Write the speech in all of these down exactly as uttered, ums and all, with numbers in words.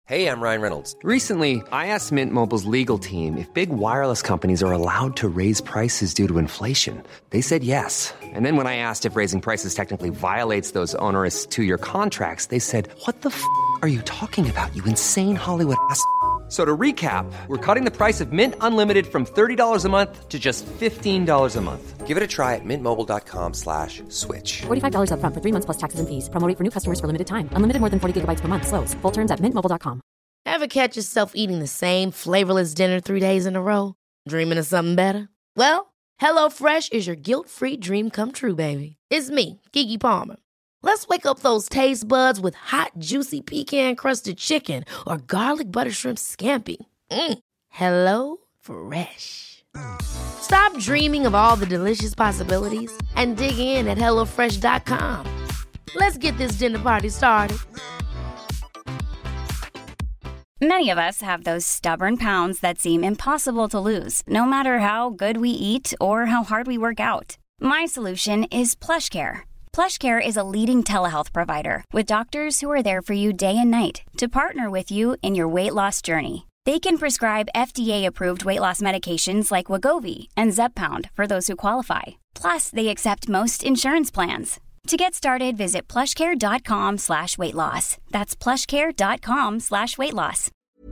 Hey, I'm Ryan Reynolds. Recently, I asked Mint Mobile's legal team if big wireless companies are allowed to raise prices due to inflation. They said yes. And then when I asked if raising prices technically violates those onerous two-year contracts, they said, "What the f*** are you talking about, you insane Hollywood ass?" So to recap, we're cutting the price of Mint Unlimited from thirty dollars a month to just fifteen dollars a month. Give it a try at mintmobile.com slash switch. forty-five dollars up front for three months plus taxes and fees. Promo rate for new customers for limited time. Unlimited more than forty gigabytes per month. Slows full terms at mint mobile dot com. Ever catch yourself eating the same flavorless dinner three days in a row? Dreaming of something better? Well, HelloFresh is your guilt-free dream come true, baby. It's me, Keke Palmer. Let's wake up those taste buds with hot, juicy pecan-crusted chicken or garlic butter shrimp scampi. Mm. Hello Fresh. Stop dreaming of all the delicious possibilities and dig in at hello fresh dot com. Let's get this dinner party started. Many of us have those stubborn pounds that seem impossible to lose, no matter how good we eat or how hard we work out. My solution is PlushCare. PlushCare is a leading telehealth provider with doctors who are there for you day and night to partner with you in your weight loss journey. They can prescribe F D A-approved weight loss medications like Wegovy and Zepbound for those who qualify. Plus, they accept most insurance plans. To get started, visit plushcare.com slash weight loss. That's plushcare.com slash weight loss.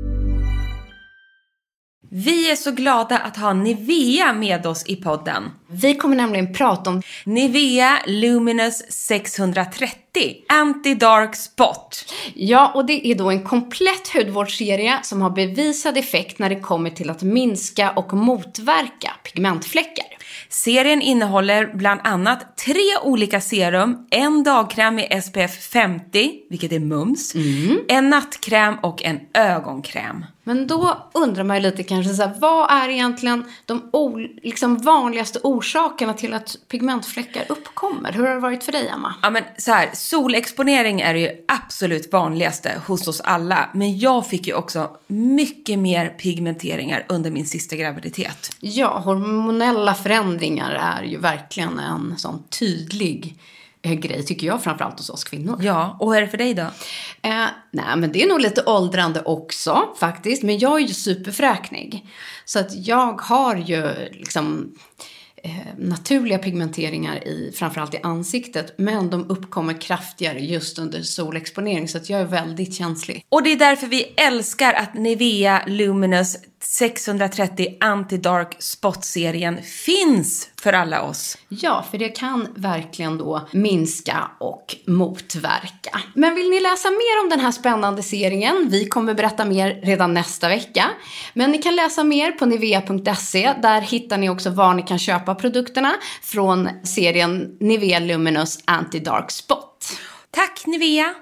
Vi är så glada att ha Nivea med oss i podden. Vi kommer nämligen prata om Nivea Luminous sexhundratrettio Anti-Dark Spot. Ja, och det är då en komplett hudvårdsserie som har bevisad effekt när det kommer till att minska och motverka pigmentfläckar. Serien innehåller bland annat tre olika serum, en dagkräm med S P F femtio, vilket är mums, mm. en nattkräm och en ögonkräm. Men då undrar man ju lite kanske så här, vad är egentligen de o- liksom vanligaste orsakerna till att pigmentfläckar uppkommer? Hur har det varit för dig, Emma? Ja, men så här, solexponering är ju absolut vanligaste hos oss alla. Men jag fick ju också mycket mer pigmenteringar under min sista graviditet. Ja, hormonella förändringar är ju verkligen en sån tydlig grej, tycker jag, framförallt hos oss kvinnor. Ja, och hur är det för dig då? Eh, nej, men det är nog lite åldrande också, faktiskt. Men jag är ju superfräknig. Så att jag har ju liksom eh, naturliga pigmenteringar i, framförallt i ansiktet. Men de uppkommer kraftigare just under solexponering. Så att jag är väldigt känslig. Och det är därför vi älskar att Nivea Luminous sexhundratrettio Anti-Dark Spot-serien finns för alla oss. Ja, för det kan verkligen då minska och motverka. Men vill ni läsa mer om den här spännande serien? Vi kommer berätta mer redan nästa vecka. Men ni kan läsa mer på nivea punkt se. Där hittar ni också var ni kan köpa produkterna från serien Nivea Luminous Anti-Dark Spot. Tack Nivea!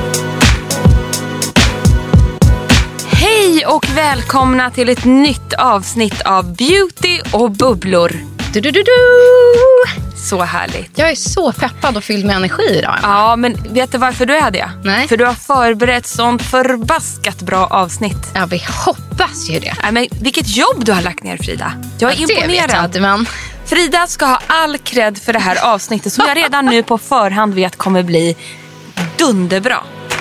Hej och välkomna till ett nytt avsnitt av Beauty och bubblor. Du, du, du, du. Så härligt. Jag är så peppad och fylld med energi idag. Ja, men vet du varför du är det? Nej. För du har förberett sånt förbaskat bra avsnitt. Ja, vi hoppas ju det. Nej, men vilket jobb du har lagt ner, Frida. Jag är ja, imponerad. Det vet jag inte, men... Frida ska ha all cred för det här avsnittet som jag redan nu på förhand vet kommer bli dunderbra.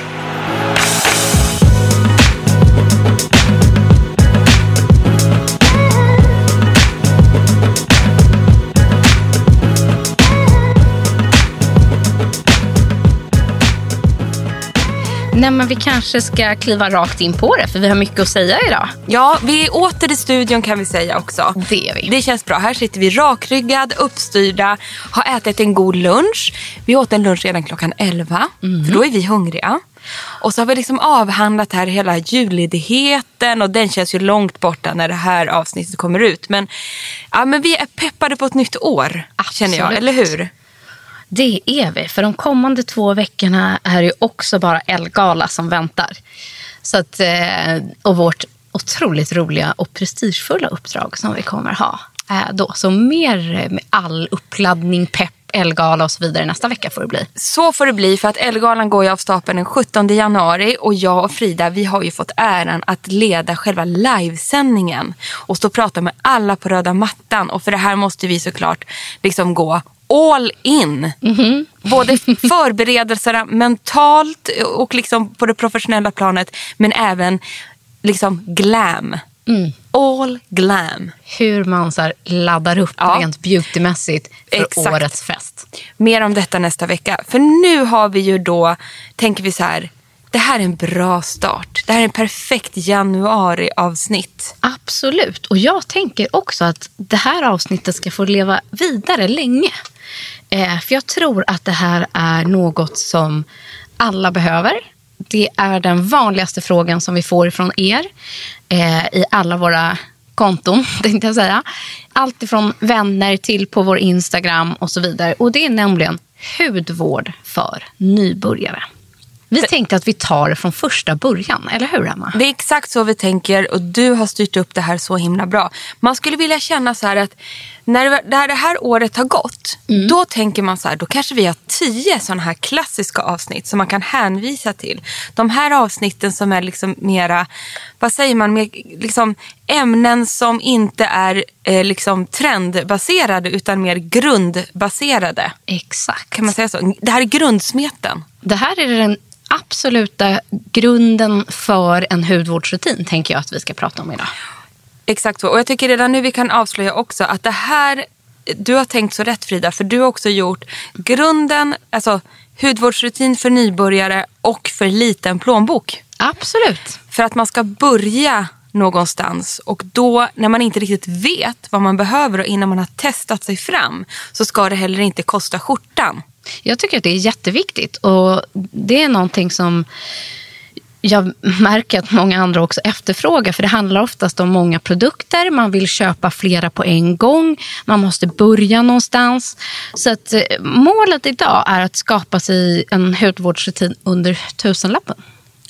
Nej, men vi kanske ska kliva rakt in på det, för vi har mycket att säga idag. Ja, vi är åter i studion kan vi säga också. Det är vi. Det känns bra. Här sitter vi rakryggad, uppstyrda, har ätit en god lunch. Vi åt en lunch redan klockan elva, mm. för då är vi hungriga. Och så har vi liksom avhandlat här hela julledigheten och den känns ju långt borta när det här avsnittet kommer ut. Men, ja, men vi är peppade på ett nytt år, absolut. Känner jag, eller hur? Det är vi, för de kommande två veckorna är ju också bara Elgala som väntar. Så att, och vårt otroligt roliga och prestigefulla uppdrag som vi kommer ha då. Så mer med all uppladdning, pepp, Elgala och så vidare nästa vecka får det bli. Så får det bli, för att Elgalan går ju av stapeln den sjuttonde januari och jag och Frida, vi har ju fått äran att leda själva livesändningen och stå och prata med alla på röda mattan, och för det här måste vi såklart liksom gå all in. Mm-hmm. Både förberedelserna mentalt och liksom på det professionella planet, men även liksom glam. Mm. All glam. Hur man så här laddar upp ja. rent beautymässigt för Exakt. årets fest. Mer om detta nästa vecka. För nu har vi ju då, tänker vi så här, det här är en bra start. Det här är en perfekt januari-avsnitt. Absolut. Och jag tänker också att det här avsnittet ska få leva vidare länge. Eh, för jag tror att det här är något som alla behöver. Det är den vanligaste frågan som vi får från er eh, i alla våra konton, tänkte jag säga. Allt ifrån vänner till på vår Instagram och så vidare. Och det är nämligen hudvård för nybörjare. Vi det, tänkte att vi tar det från första början, eller hur Emma? Det är exakt så vi tänker och du har styrt upp det här så himla bra. Man skulle vilja känna så här att när det här, det här året har gått, mm. då tänker man så här, då kanske vi har tio sådana här klassiska avsnitt som man kan hänvisa till. De här avsnitten som är liksom mera, vad säger man, mer, liksom ämnen som inte är eh, liksom trendbaserade utan mer grundbaserade. Exakt. Kan man säga så? Det här är grundsmeten. Det här är den absoluta grunden för en hudvårdsrutin, tänker jag att vi ska prata om idag. Exakt så. Och jag tycker redan nu vi kan avslöja också att det här, du har tänkt så rätt Frida, för du har också gjort grunden, alltså hudvårdsrutin för nybörjare och för liten plånbok. Absolut. För att man ska börja någonstans och då när man inte riktigt vet vad man behöver och innan man har testat sig fram så ska det heller inte kosta skjortan. Jag tycker att det är jätteviktigt och det är någonting som jag märker att många andra också efterfrågar, för det handlar oftast om många produkter, man vill köpa flera på en gång, man måste börja någonstans. Så att målet idag är att skapa sig en hudvårdsrutin under tusenlappen.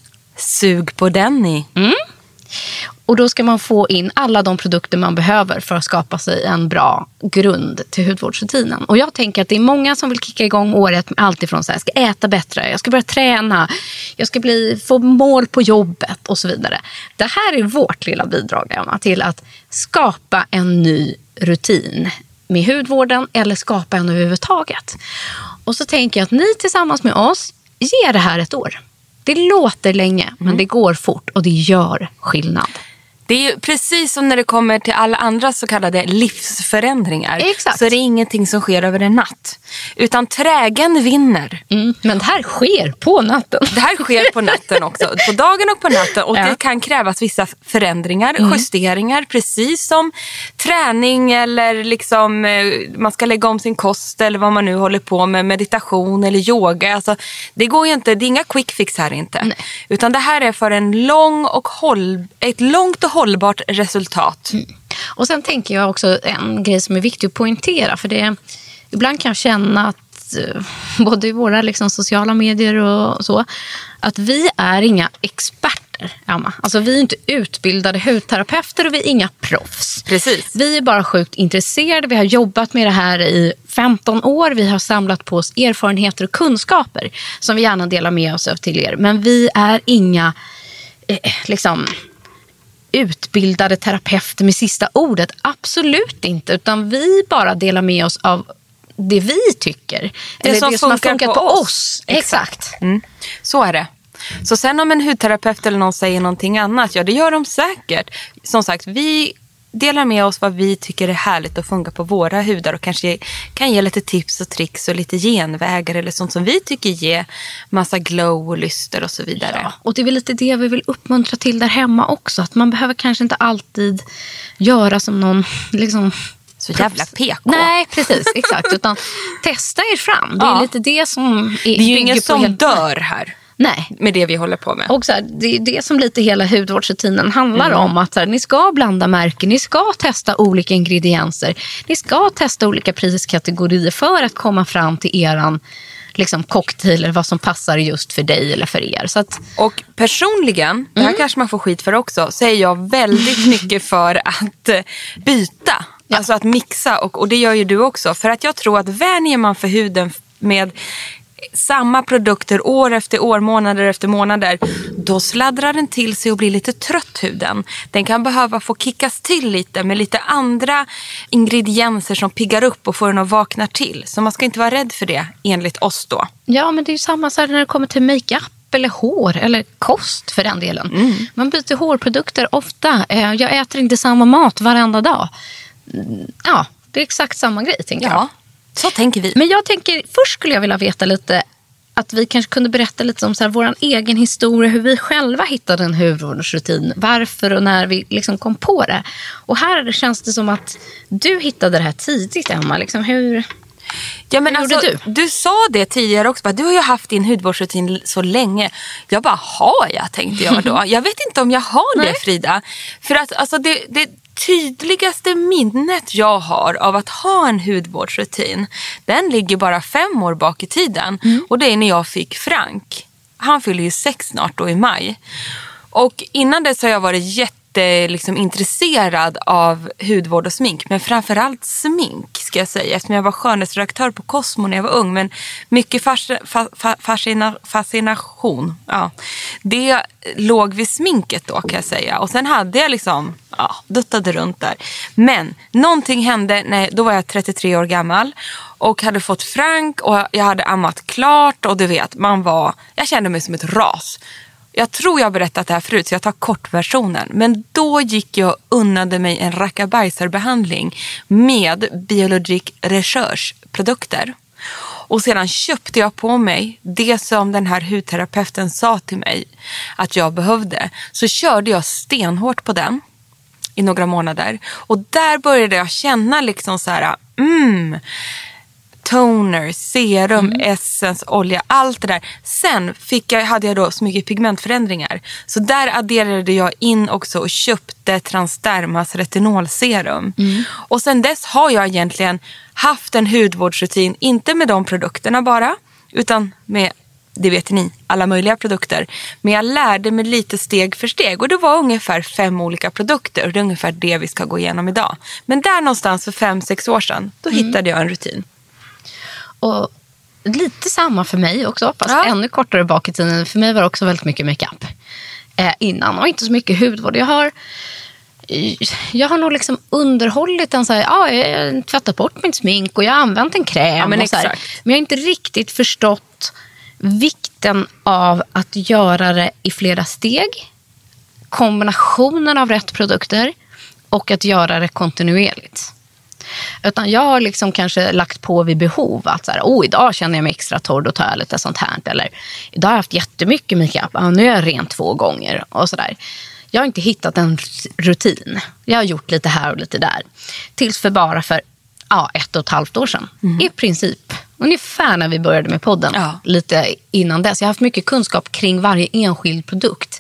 Sug på den ni. Mm. Och då ska man få in alla de produkter man behöver för att skapa sig en bra grund till hudvårdsrutinen. Och jag tänker att det är många som vill kicka igång året med allt ifrån så här, jag ska äta bättre, jag ska börja träna, jag ska bli, få mål på jobbet och så vidare. Det här är vårt lilla bidrag, Emma, till att skapa en ny rutin med hudvården eller skapa en överhuvudtaget. Och så tänker jag att ni tillsammans med oss ger det här ett år. Det låter länge, mm. men det går fort och det gör skillnad. Det är ju precis som när det kommer till alla andra så kallade livsförändringar. Exakt. Så är det ingenting som sker över en natt. Utan trägen vinner. Mm, men det här sker på natten. Det här sker på natten också. På dagen och på natten. Och ja. det kan krävas vissa förändringar, mm. justeringar. Precis som träning eller liksom man ska lägga om sin kost eller vad man nu håller på med. Meditation eller yoga. Alltså, det går ju inte, det är inga quick fix här inte. Nej. Utan det här är för en lång och håll, ett långt och hållbart resultat. Mm. Och sen tänker jag också en grej som är viktig att poängtera, för det ibland kan jag känna att både i våra liksom sociala medier och så, att vi är inga experter, Emma. Alltså vi är inte utbildade hudterapeuter och vi är inga proffs. Precis. Vi är bara sjukt intresserade. Vi har jobbat med det här i femton år. Vi har samlat på oss erfarenheter och kunskaper som vi gärna delar med oss av till er. Men vi är inga eh, liksom utbildade terapeuter med sista ordet. Absolut inte. Utan vi bara delar med oss av det vi tycker. Det eller som det som har funkat på, på oss. oss. Exakt. Mm. Så är det. Så sen om en hudterapeut eller någon säger någonting annat, ja det gör de säkert. Som sagt, vi delar med oss vad vi tycker är härligt att funka på våra hudar och kanske kan ge lite tips och tricks och lite genvägar eller sånt som vi tycker ger massa glow och lyster och så vidare. Ja, och det är väl lite det vi vill uppmuntra till där hemma också. Att man behöver kanske inte alltid göra som någon liksom... Så jävla P K. Nej, precis, exakt. Utan testa er fram. Det är ja. lite det som... Är, det är ju ingen som helt... dör här. Nej. Med det vi håller på med. Och så här, det är det som lite hela hudvårdsrutinen handlar mm. om. Att så här, ni ska blanda märken, ni ska testa olika ingredienser. Ni ska testa olika priskategorier för att komma fram till eran liksom, cocktail eller vad som passar just för dig eller för er. Så att... Och personligen, det här mm. kanske man får skit för också, så är jag väldigt mycket för att byta. Ja. Alltså att mixa och, och det gör ju du också. För att jag tror att vänjer man för huden med samma produkter år efter år, månader efter månader, då sladdrar den till sig och blir lite trött huden. Den kan behöva få kickas till lite med lite andra ingredienser som piggar upp och får den att vakna till. Så man ska inte vara rädd för det, enligt oss då. Ja, men det är ju samma så här när det kommer till makeup eller hår eller kost för den delen. Mm. Man byter hårprodukter ofta. Jag äter inte samma mat varenda dag. Ja, det är exakt samma grej, tänker ja, jag. Så tänker vi. Men jag tänker, först skulle jag vilja veta lite, att vi kanske kunde berätta lite om så här, vår egen historia, hur vi själva hittade en hudvårdsrutin, varför och när vi liksom kom på det. Och här det känns det som att du hittade det här tidigt, Emma. Liksom, hur... Ja, men Hur alltså, du? du sa det tidigare också, bara, du har ju haft din hudvårdsrutin så länge. Jag bara, har jag, tänkte jag då. Jag vet inte om jag har det, Frida. För att alltså, det, det tydligaste minnet jag har av att ha en hudvårdsrutin, den ligger bara fem år bak i tiden. Mm. Och det är när jag fick Frank. Han fyller ju sex snart då i maj. Och innan dess har jag varit jätte Liksom intresserad av hudvård och smink, men framförallt smink ska jag säga, eftersom jag var skönhetsredaktör på Cosmo när jag var ung, men mycket fasc- fa- fascina- fascination ja, det låg vid sminket då, kan jag säga. Och sen hade jag liksom ja, duttade runt där, men någonting hände när, då var jag trettiotre år gammal och hade fått Frank och jag hade ammat klart och du vet, man var, jag kände mig som ett ras. Jag tror jag har berättat det här förut, så jag tar kortversionen. Men då gick jag och unnade mig en rackabajsarbehandling med Biologic Research produkter. Och sedan köpte jag på mig det som den här hudterapeuten sa till mig att jag behövde. Så körde jag stenhårt på den i några månader. Och där började jag känna liksom så här, mm... toner, serum, mm. essence, olja, allt det där. Sen fick jag, hade jag då så mycket pigmentförändringar. Så där adderade jag in också och köpte Transdermas retinolserum. Mm. Och sen dess har jag egentligen haft en hudvårdsrutin, inte med de produkterna bara, utan med, det vet ni, alla möjliga produkter. Men jag lärde mig lite steg för steg. Och det var ungefär fem olika produkter. Och det är ungefär det vi ska gå igenom idag. Men där någonstans för fem, sex år sedan, då mm. hittade jag en rutin. Och lite samma för mig också, fast ja. ännu kortare bak i tiden. För mig var det också väldigt mycket makeup eh, innan och inte så mycket hudvård. Jag har, jag har nog liksom underhållit en så här, ja, jag har tvättat bort min smink och jag har använt en kräm. Ja, men, och så här. exakt. Men jag har inte riktigt förstått vikten av att göra det i flera steg. Kombinationen av rätt produkter och att göra det kontinuerligt. Utan jag har liksom kanske lagt på vid behov att så här, oh, idag känner jag mig extra torr, då tar jag lite sånt här. Eller idag har jag haft jättemycket makeup, ja, nu är jag ren två gånger och sådär. Jag har inte hittat en rutin. Jag har gjort lite här och lite där. Tills för bara för ja, ett och ett halvt år sedan. Mm. I princip. Ungefär när vi började med podden. Ja. Lite innan dess. Jag har haft mycket kunskap kring varje enskild produkt.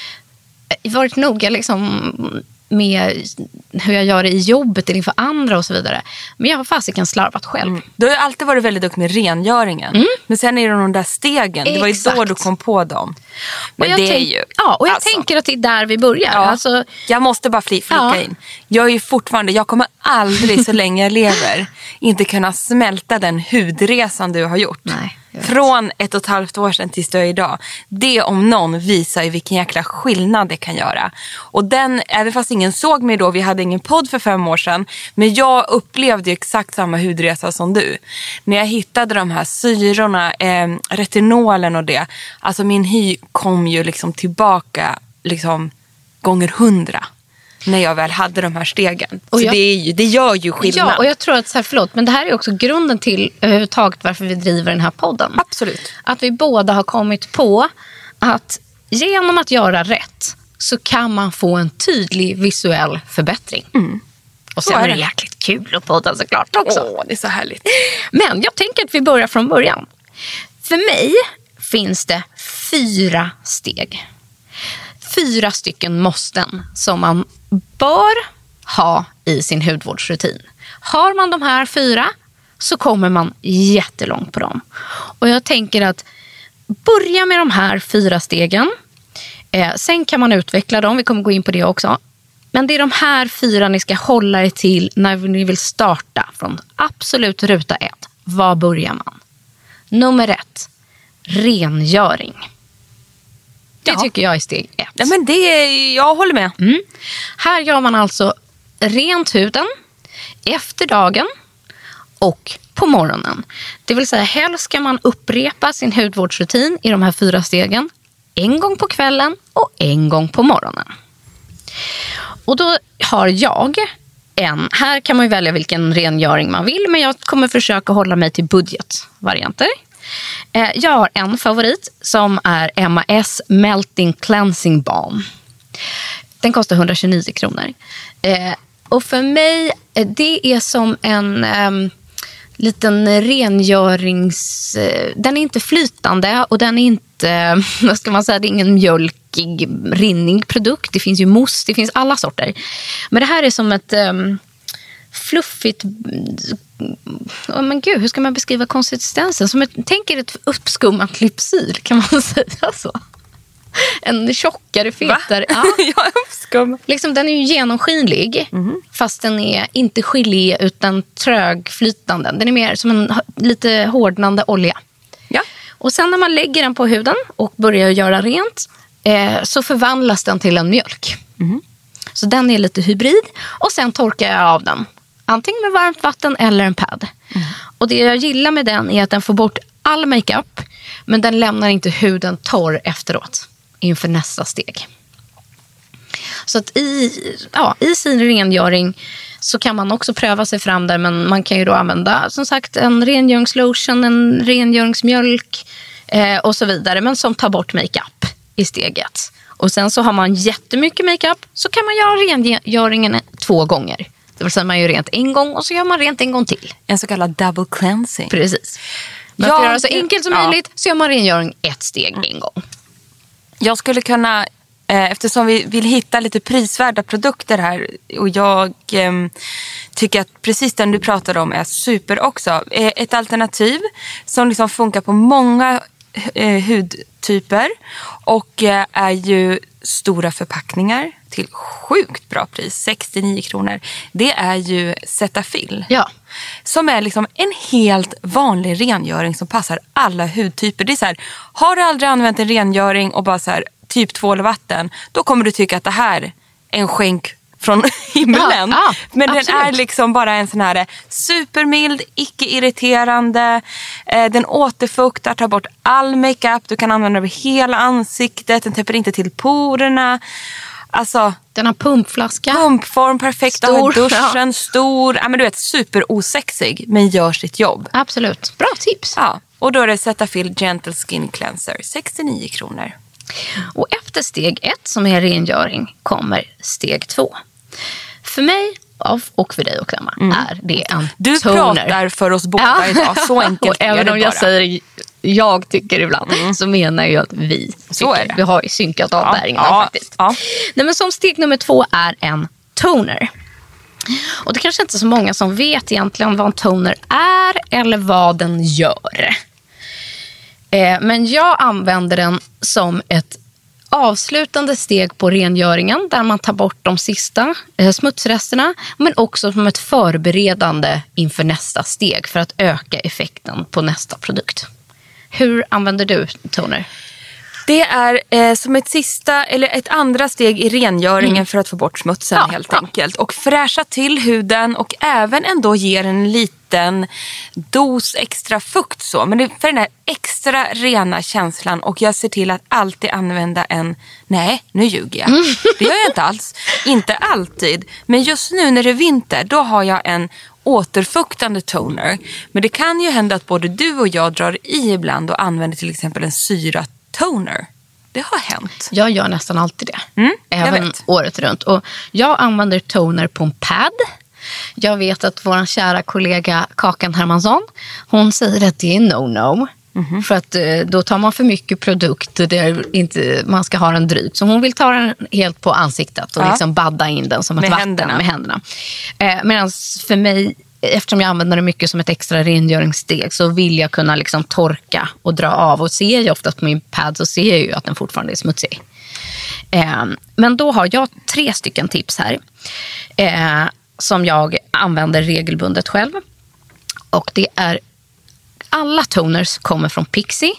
Jag har varit noga liksom med hur jag gör det i jobbet eller inför andra och så vidare. Men jag har fasiken slarvat själv. Mm. Du har alltid varit väldigt duktig med rengöringen. Mm. Men sen är det de där stegen. Exakt. Det var ju då du kom på dem. Men det tänk- är ju... Ja, och jag alltså, tänker att det är där vi börjar. Ja, alltså, jag måste bara fli- flika ja. in. Jag är ju fortfarande... Jag kommer aldrig så länge jag lever inte kunna smälta den hudresan du har gjort. Nej. Från ett och ett halvt år sedan tills du är idag. Det om någon visar ju vilken jäkla skillnad det kan göra. Och den, även fast ingen såg mig då, vi hade ingen podd för fem år sedan. Men jag upplevde ju exakt samma hudresa som du. När jag hittade de här syrorna, eh, retinolen och det. Alltså min hy kom ju liksom tillbaka liksom gånger hundra. När jag väl hade de här stegen. Och så jag, det, är ju, det gör ju skillnad. Ja, och jag tror att, så här, förlåt, men det här är också grunden till överhuvudtaget varför vi driver den här podden. Absolut. Att vi båda har kommit på att genom att göra rätt så kan man få en tydlig visuell förbättring. Mm. Och sen är det jäkligt kul att podda såklart också. Åh, det är så härligt. Men jag tänker att vi börjar från början. För mig finns det fyra steg. Fyra stycken måsten som man bör ha i sin hudvårdsrutin. Har man de här fyra så kommer man jättelångt på dem. Och jag tänker att börja med de här fyra stegen. Eh, sen kan man utveckla dem, vi kommer gå in på det också. Men det är de här fyra ni ska hålla er till när ni vill starta från absolut ruta ett. Var börjar man? Nummer ett. rengöring. Det Ja. tycker jag är steg ett. Ja, men det är, jag håller med. Mm. Här gör man alltså rent huden efter dagen och på morgonen. Det vill säga helst ska man upprepa sin hudvårdsrutin i de här fyra stegen en gång på kvällen och en gång på morgonen. Och då har jag en, här kan man ju välja vilken rengöring man vill, men jag kommer försöka hålla mig till budgetvarianter. Jag har en favorit som är M A S Melting Cleansing Balm. Den kostar hundratjugonio kronor. Och för mig, det är som en um, liten rengörings... Den är inte flytande och den är inte, vad ska man säga, det är ingen mjölkig, rinnig produkt. Det finns ju mousse, det finns alla sorter. Men det här är som ett um, fluffigt... Oh, men gud, hur ska man beskriva konsistensen? Som ett, tänk er ett uppskummat lypsyl, kan man säga så? En tjockare, fetare. Ja. Jag uppskum. Liksom, den är ju genomskinlig, mm. fast den är inte gelé utan trögflytande. Den är mer som en lite hårdnande olja. Ja. Och sen när man lägger den på huden och börjar göra rent eh, så förvandlas den till en mjölk. Mm. Så den är lite hybrid. Och sen torkar jag av den. Antingen med varmt vatten eller en pad. Mm. Och det jag gillar med den är att den får bort all makeup, men den lämnar inte huden torr efteråt inför nästa steg. Så att i, ja, i sin rengöring så kan man också pröva sig fram där, men man kan ju då använda som sagt en rengöringslotion, en rengöringsmjölk eh, och så vidare, men som tar bort makeup i steget. Och sen så har man jättemycket makeup, så kan man göra rengöringen två gånger. Det vill säga man gör rent en gång och så gör man rent en gång till. En så kallad double cleansing. Precis. Men för att göra så enkelt som ja. möjligt så gör man rengöring ett steg mm. en gång. Jag skulle kunna, eh, eftersom vi vill hitta lite prisvärda produkter här, och jag eh, tycker att precis den du pratade om är super också. Eh, ett alternativ som liksom funkar på många eh, hudtyper och eh, är ju stora förpackningar till sjukt bra pris, sextionio kronor. Det är ju Cetaphil. Ja. Som är liksom en helt vanlig rengöring som passar alla hudtyper. Det är så här, har du aldrig använt en rengöring och bara så här, typ tvål och vatten, då kommer du tycka att det här är en skänk från himlen. Ja, ja, men absolut. Den är liksom bara en sån här supermild, icke-irriterande. Eh, den återfuktar, tar bort all makeup. Du kan använda den över hela ansiktet. Den täpper inte till porerna. Alltså, den har pumpflaska. Pumpform, perfekt. Stor, duschen, ja. stor. Ja, men du vet, superosexig, men gör sitt jobb. Absolut. Bra tips. Ja, och då är det Cetaphil Gentle Skin Cleanser, sextionio kronor. Och efter steg ett, som är rengöring, kommer steg två. För mig och för dig och Emma mm. är det en du toner. Du pratar för oss båda ja. idag, så enkelt och även om jag bara. säger jag tycker ibland, mm. så menar jag att vi så är det. Vi har ju synkat av ja. bäringarna ja. faktiskt. Ja. Nej, men som steg nummer två är en toner. Och det kanske inte är så många som vet egentligen vad en toner är eller vad den gör. Eh, men jag använder den som ett avslutande steg på rengöringen där man tar bort de sista eh, smutsresterna, men också som ett förberedande inför nästa steg för att öka effekten på nästa produkt. Hur använder du toner? Det är eh, som ett sista eller ett andra steg i rengöringen mm. för att få bort smutsen ja, helt ja. enkelt. Och fräscha till huden och även ändå ge en liten dos extra fukt så. Men det är för den här extra rena känslan, och jag ser till att alltid använda en, nej nu ljuger jag. Mm. Det gör jag inte alls. Inte alltid. Men just nu när det är vinter, då har jag en återfuktande toner. Men det kan ju hända att både du och jag drar i ibland och använder till exempel en syra toner. Det har hänt. Jag gör nästan alltid det. Mm, även året runt. Och jag använder toner på en pad. Jag vet att vår kära kollega Kakan Hermansson, hon säger att det är no-no. Mm-hmm. För att då tar man för mycket produkt där inte man ska ha den drygt. Så hon vill ta den helt på ansiktet och ja. liksom badda in den som ett med vatten händerna. med händerna. Eh, Medan för mig, eftersom jag använder det mycket som ett extra rengöringssteg, så vill jag kunna liksom torka och dra av. Och ser jag ofta på min pad så ser jag ju att den fortfarande är smutsig. Eh, men då har jag tre stycken tips här. Eh, som jag använder regelbundet själv. Och det är, alla toners kommer från Pixie.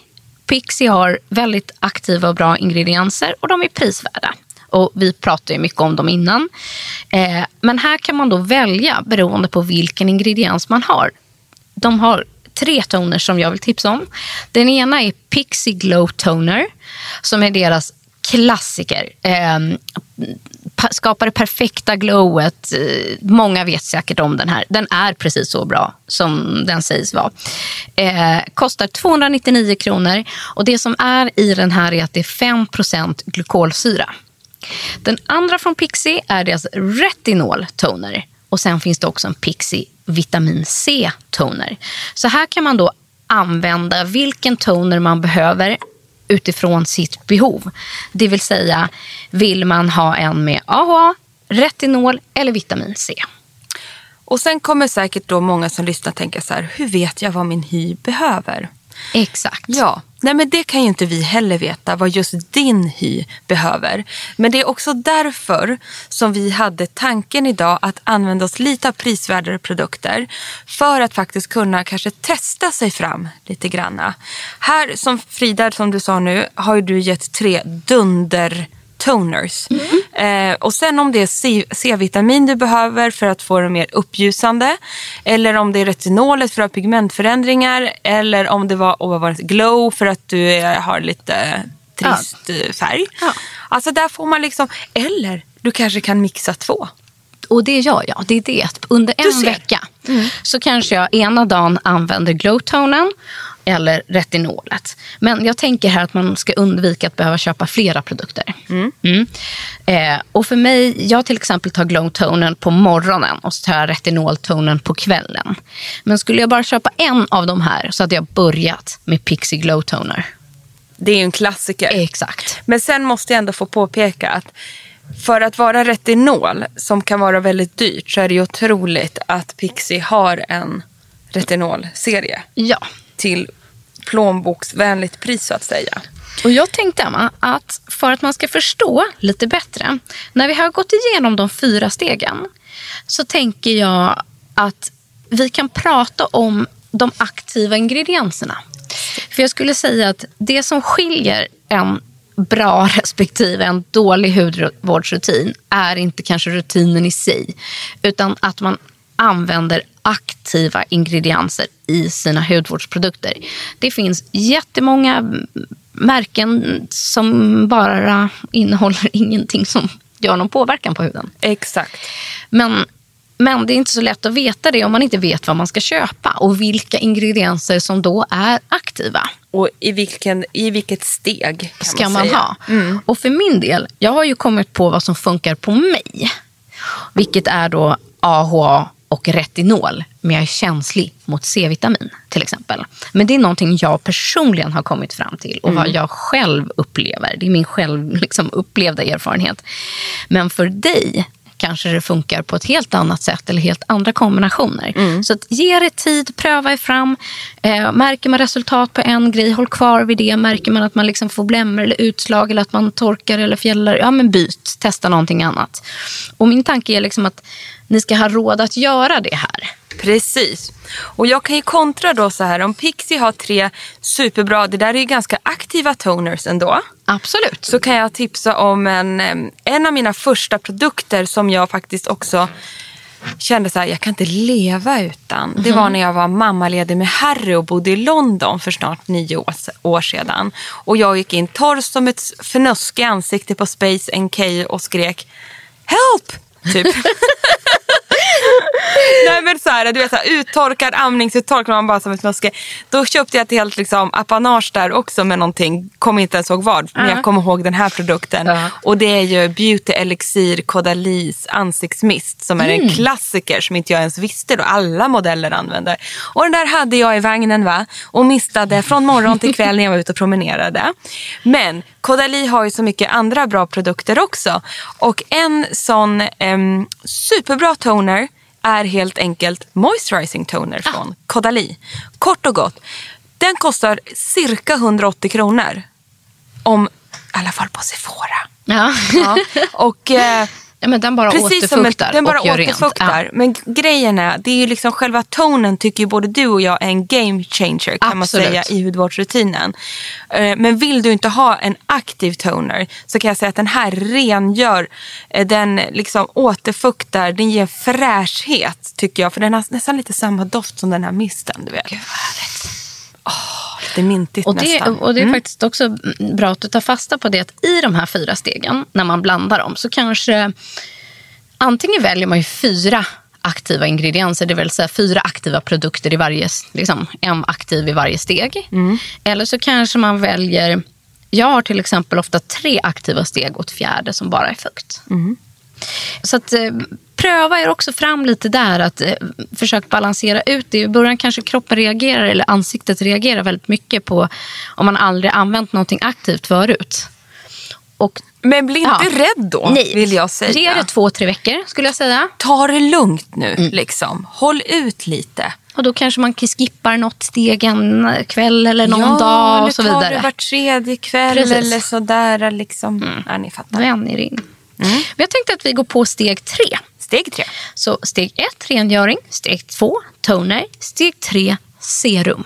Pixie har väldigt aktiva och bra ingredienser och de är prisvärda. Och vi pratade ju mycket om dem innan. Eh, men här kan man då välja beroende på vilken ingrediens man har. De har tre toner som jag vill tipsa om. Den ena är Pixie Glow Toner som är deras klassiker. Eh, skapar det perfekta glowet. Eh, många vet säkert om den här. Den är precis så bra som den sägs vara. Eh, kostar tvåhundranittionio kronor. Och det som är i den här är att det är fem procent glykolsyra. Den andra från Pixie är deras Retinol Toner. Och sen finns det också en Pixie Vitamin C Toner. Så här kan man då använda vilken toner man behöver utifrån sitt behov. Det vill säga, vill man ha en med A H A, retinol eller vitamin C. Och sen kommer säkert då många som lyssnar tänka så här, hur vet jag vad min hy behöver? Exakt. Ja, nej men det kan ju inte vi heller veta vad just din hy behöver. Men det är också därför som vi hade tanken idag att använda oss lite av prisvärdare produkter för att faktiskt kunna kanske testa sig fram lite granna. Här som Frida, som du sa nu, har ju du gett tre dunder toners. Mm. Eh, och sen om det är C- C-vitamin du behöver för att få det mer uppljusande, eller om det är retinolet för att ha pigmentförändringar, eller om det var, och vad var det, glow för att du är, har lite trist ja. färg. Ja. Alltså där får man liksom, eller du kanske kan mixa två. Och det gör jag. Det är det. Under en vecka mm. så kanske jag ena dagen använder glowtonen eller retinolet. Men jag tänker här att man ska undvika att behöva köpa flera produkter. Mm. Mm. Eh, och för mig, jag till exempel tar glowtonen på morgonen och så tar jag retinoltonen på kvällen. Men skulle jag bara köpa en av de här så hade jag börjat med Pixie glowtoner. Det är ju en klassiker. Exakt. Men sen måste jag ändå få påpeka att för att vara retinol, som kan vara väldigt dyrt, så är det ju otroligt att Pixie har en retinolserie. Ja. Till plånboksvänligt pris så att säga. Och jag tänkte, Emma, att för att man ska förstå lite bättre, när vi har gått igenom de fyra stegen, så tänker jag att vi kan prata om de aktiva ingredienserna. För jag skulle säga att det som skiljer en bra respektive en dålig hudvårdsrutin är inte kanske rutinen i sig, utan att man använder aktiva ingredienser i sina hudvårdsprodukter. Det finns jättemånga märken som bara innehåller ingenting som gör någon påverkan på huden. Exakt. Men, men det är inte så lätt att veta det om man inte vet vad man ska köpa och vilka ingredienser som då är aktiva. Och i, vilken, i vilket steg kan ska man, man säga. ha. Mm. Och för min del, jag har ju kommit på vad som funkar på mig. Vilket är då A H A och retinol. Men jag är känslig mot C-vitamin till exempel. Men det är någonting jag personligen har kommit fram till. Och mm. vad jag själv upplever. Det är min själv liksom, upplevda erfarenhet. Men för dig kanske det funkar på ett helt annat sätt eller helt andra kombinationer. Mm. Så att ge det tid, pröva er fram. Eh, märker man resultat på en grej, håll kvar vid det. Märker man att man liksom får blämmor eller utslag eller att man torkar eller fjällar, ja men byt, testa någonting annat. Och min tanke är liksom att ni ska ha råd att göra det här. Precis. Och jag kan ju kontra då så här, om Pixie har tre superbra, det där är ju ganska aktiva toners ändå. Absolut. Så kan jag tipsa om en, en av mina första produkter som jag faktiskt också kände så här, jag kan inte leva utan. Mm. Det var när jag var mammaledig med Harry och bodde i London för snart nio år sedan. Och jag gick in torr som ett förnusk i ansiktet på Space N K och skrek help! Typ. Nej men så här, du vet så här, uttorkad amningsuttorkad, man bara som ett snuske. Då köpte jag ett helt liksom apanage där också med någonting, kommer inte ens ihåg vad, men uh-huh. jag kommer ihåg den här produkten. Uh-huh. Och det är ju Beauty Elixir Caudalie ansiktsmist som är mm. en klassiker som inte jag ens visste då alla modeller använder. Och den där hade jag i vagnen va, och mistade från morgon till kväll när jag var ute och promenerade. Men Caudalie har ju så mycket andra bra produkter också. Och en sån um, superbra toner är helt enkelt moisturizing toner från ah. Caudalie. Kort och gott. Den kostar cirka hundraåttio kronor. Om, i alla fall på Sephora. Ja. Ja. Och eh, Ja, men den bara Precis som en, återfuktar den bara och gör återfuktar. rent. Ja. Men grejen är, det är ju liksom själva tonen tycker ju både du och jag är en game changer kan Absolut. man säga i hudvårdsrutinen. Men vill du inte ha en aktiv toner så kan jag säga att den här rengör, den liksom återfuktar, den ger fräschhet tycker jag. För den har nästan lite samma doft som den här misten, du vet. Gud vad härligt. Oh, det är mintigt Och det, nästan. och det är mm. faktiskt också bra att du tar fasta på det att i de här fyra stegen, när man blandar dem, så kanske antingen väljer man ju fyra aktiva ingredienser, det vill säga fyra aktiva produkter i varje, liksom en aktiv i varje steg. Mm. Eller så kanske man väljer, jag har till exempel ofta tre aktiva steg och ett fjärde som bara är fukt. Mm. Så att eh, pröva er också fram lite där, att eh, försök balansera ut det. I början kanske kroppen reagerar eller ansiktet reagerar väldigt mycket på om man aldrig använt någonting aktivt förut. Och, men bli inte ja, rädd då, nej, vill jag säga. Ge det två, tre veckor skulle jag säga. Ta det lugnt nu, mm. liksom. Håll ut lite. Och då kanske man skippar något steg en kväll eller någon ja, dag och så vidare. Ja, eller var tredje kväll. Precis. Eller sådär liksom. Mm. Ja, ni fattar. Vän er in. Mm. Men jag tänkte att vi går på steg tre. Steg tre. Så steg ett, rengöring. Steg två, toner. Steg tre, serum.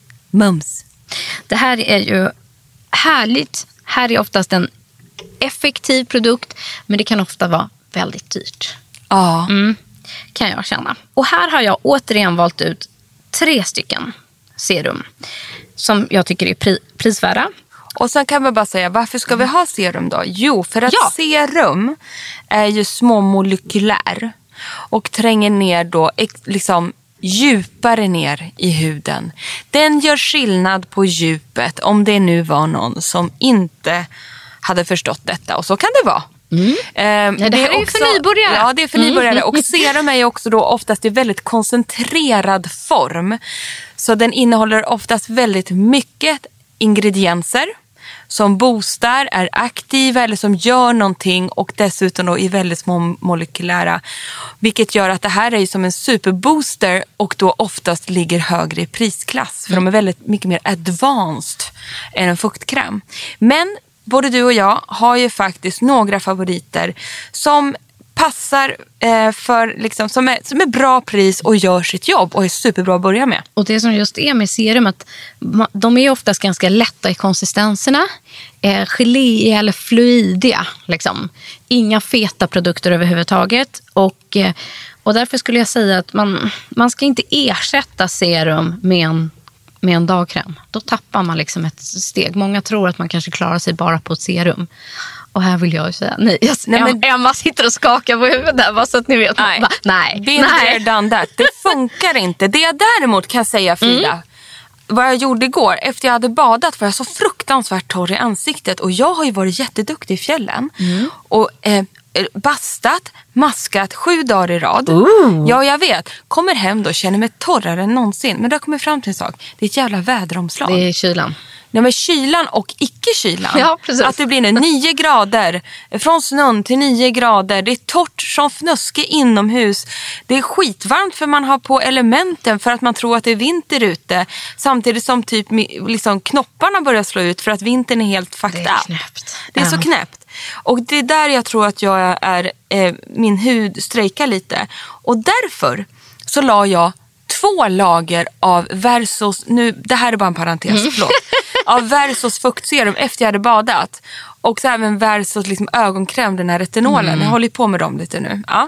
Mums. Det här är ju härligt. Här är oftast en effektiv produkt, men det kan ofta vara väldigt dyrt. Ja. Mm, kan jag känna. Och här har jag återigen valt ut tre stycken serum som jag tycker är pri- prisvärda. Och sen kan man bara säga, varför ska vi ha serum då? Jo, för att ja. serum är ju småmolekylär och tränger ner då liksom djupare ner i huden. Den gör skillnad på djupet om det nu var någon som inte hade förstått detta. Och så kan det vara. Mm. Um, ja, det, det här är ju för nybörjare. Ja, det är för nybörjare. Mm. Och serum är ju också då oftast i väldigt koncentrerad form. Så den innehåller oftast väldigt mycket ingredienser som boostar, är aktiva eller som gör någonting och dessutom då i väldigt små molekylära. Vilket gör att det här är ju som en superbooster och då oftast ligger högre i prisklass. För mm. de är väldigt mycket mer advanced än en fuktkräm. Men både du och jag har ju faktiskt några favoriter som passar eh, för liksom, som, är, som är bra pris och gör sitt jobb och är superbra att börja med. Och det som just är med serum att de är oftast ganska lätta i konsistenserna. Eh, gelé eller fluidiga. Liksom. Inga feta produkter överhuvudtaget. Och, eh, och därför skulle jag säga att man, man ska inte ersätta serum med en med en dagkräm. Då tappar man liksom ett steg. Många tror att man kanske klarar sig bara på ett serum. Och här vill jag ju säga nej. Jag, nej men, Emma sitter och skakar på huvudet där bara så att ni vet. Nej, bara, nej. Been there, done that. Det funkar inte. Det jag däremot kan säga, Frida, mm. vad jag gjorde igår, efter jag hade badat var jag så fruktansvärt torr i ansiktet. Och jag har ju varit jätteduktig i fjällen. Mm. Och eh, bastat, maskat sju dagar i rad. Ooh. Ja, jag vet. Kommer hem då och känner mig torrare än någonsin. Men då kommer jag fram till en sak. Det är ett jävla väderomslag. Det är kylan. Nej, men kylan och icke-kylan. Ja, precis. Att det blir nu nio grader. Från snön till nio grader. Det är torrt som fnöske inomhus. Det är skitvarmt för man har på elementen för att man tror att det är vinter ute. Samtidigt som typ liksom knopparna börjar slå ut för att vintern är helt fucked up. Det är knäppt. Det är ja. så knäppt. Och det är där jag tror att jag är, eh, min hud strejkar lite. Och därför så la jag två lager av Versos, nu, det här är bara en parentes, mm. förlåt. Av Versos fuktserum efter jag hade badat. Och så även Versos liksom ögonkräm, den här retinolen. Mm. Jag håller på med dem lite nu. Ja.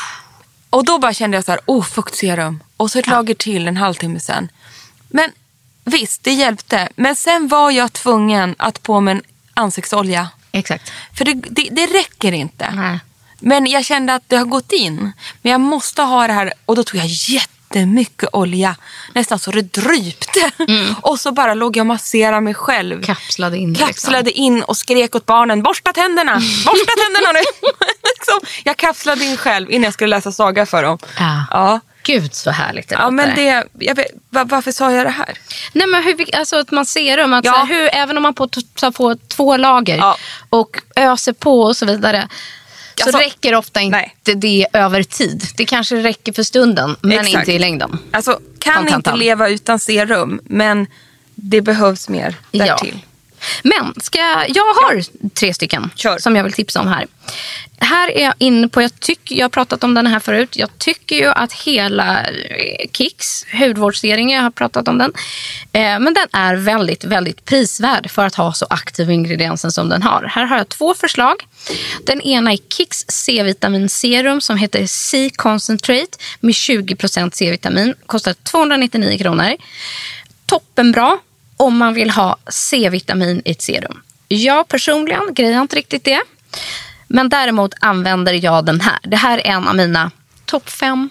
Och då bara kände jag så här, oh, fuktserum. Och så ett ja. lager till en halvtimme sen. Men visst, det hjälpte. Men sen var jag tvungen att på med en ansiktsolja. Exakt. För det, det, det räcker inte. Nej. Men jag kände att det har gått in. Men jag måste ha det här. Och då tog jag jättemycket olja. Nästan så det drypte. Mm. Och så bara låg jag och masserade mig själv. Kapslade in. Kapslade liksom. in och skrek åt barnen. Borsta tänderna! Borsta tänderna nu! Jag kapslade in själv innan jag skulle läsa saga för dem. Ja. Ja. Gud så härligt det ja, men det, jag vet, var, varför sa jag det här? Nej, men hur, alltså att man ser dem, att ja. så här, hur, även om man på, tar på två lager ja. och öser på och så vidare, så alltså, räcker ofta inte nej. det över tid. Det kanske räcker för stunden, men exakt. inte i längden. Alltså, kan Kontantan. inte leva utan serum, men det behövs mer därtill. Ja. Men ska jag, jag har tre stycken Kör. som jag vill tipsa om här. Här är jag inne på, jag, tycker, jag har pratat om den här förut. Jag tycker ju att hela Kicks hudvårdsserien, jag har pratat om den. Eh, men den är väldigt, väldigt prisvärd för att ha så aktiv ingrediensen som den har. Här har jag två förslag. Den ena är Kicks C-vitamin serum som heter C-concentrate med tjugo procent C-vitamin. Kostar tvåhundranittionio kronor. Toppenbra om man vill ha C-vitamin i ett serum. Jag personligen grejer inte riktigt det. Men däremot använder jag den här. Det här är en av mina topp fem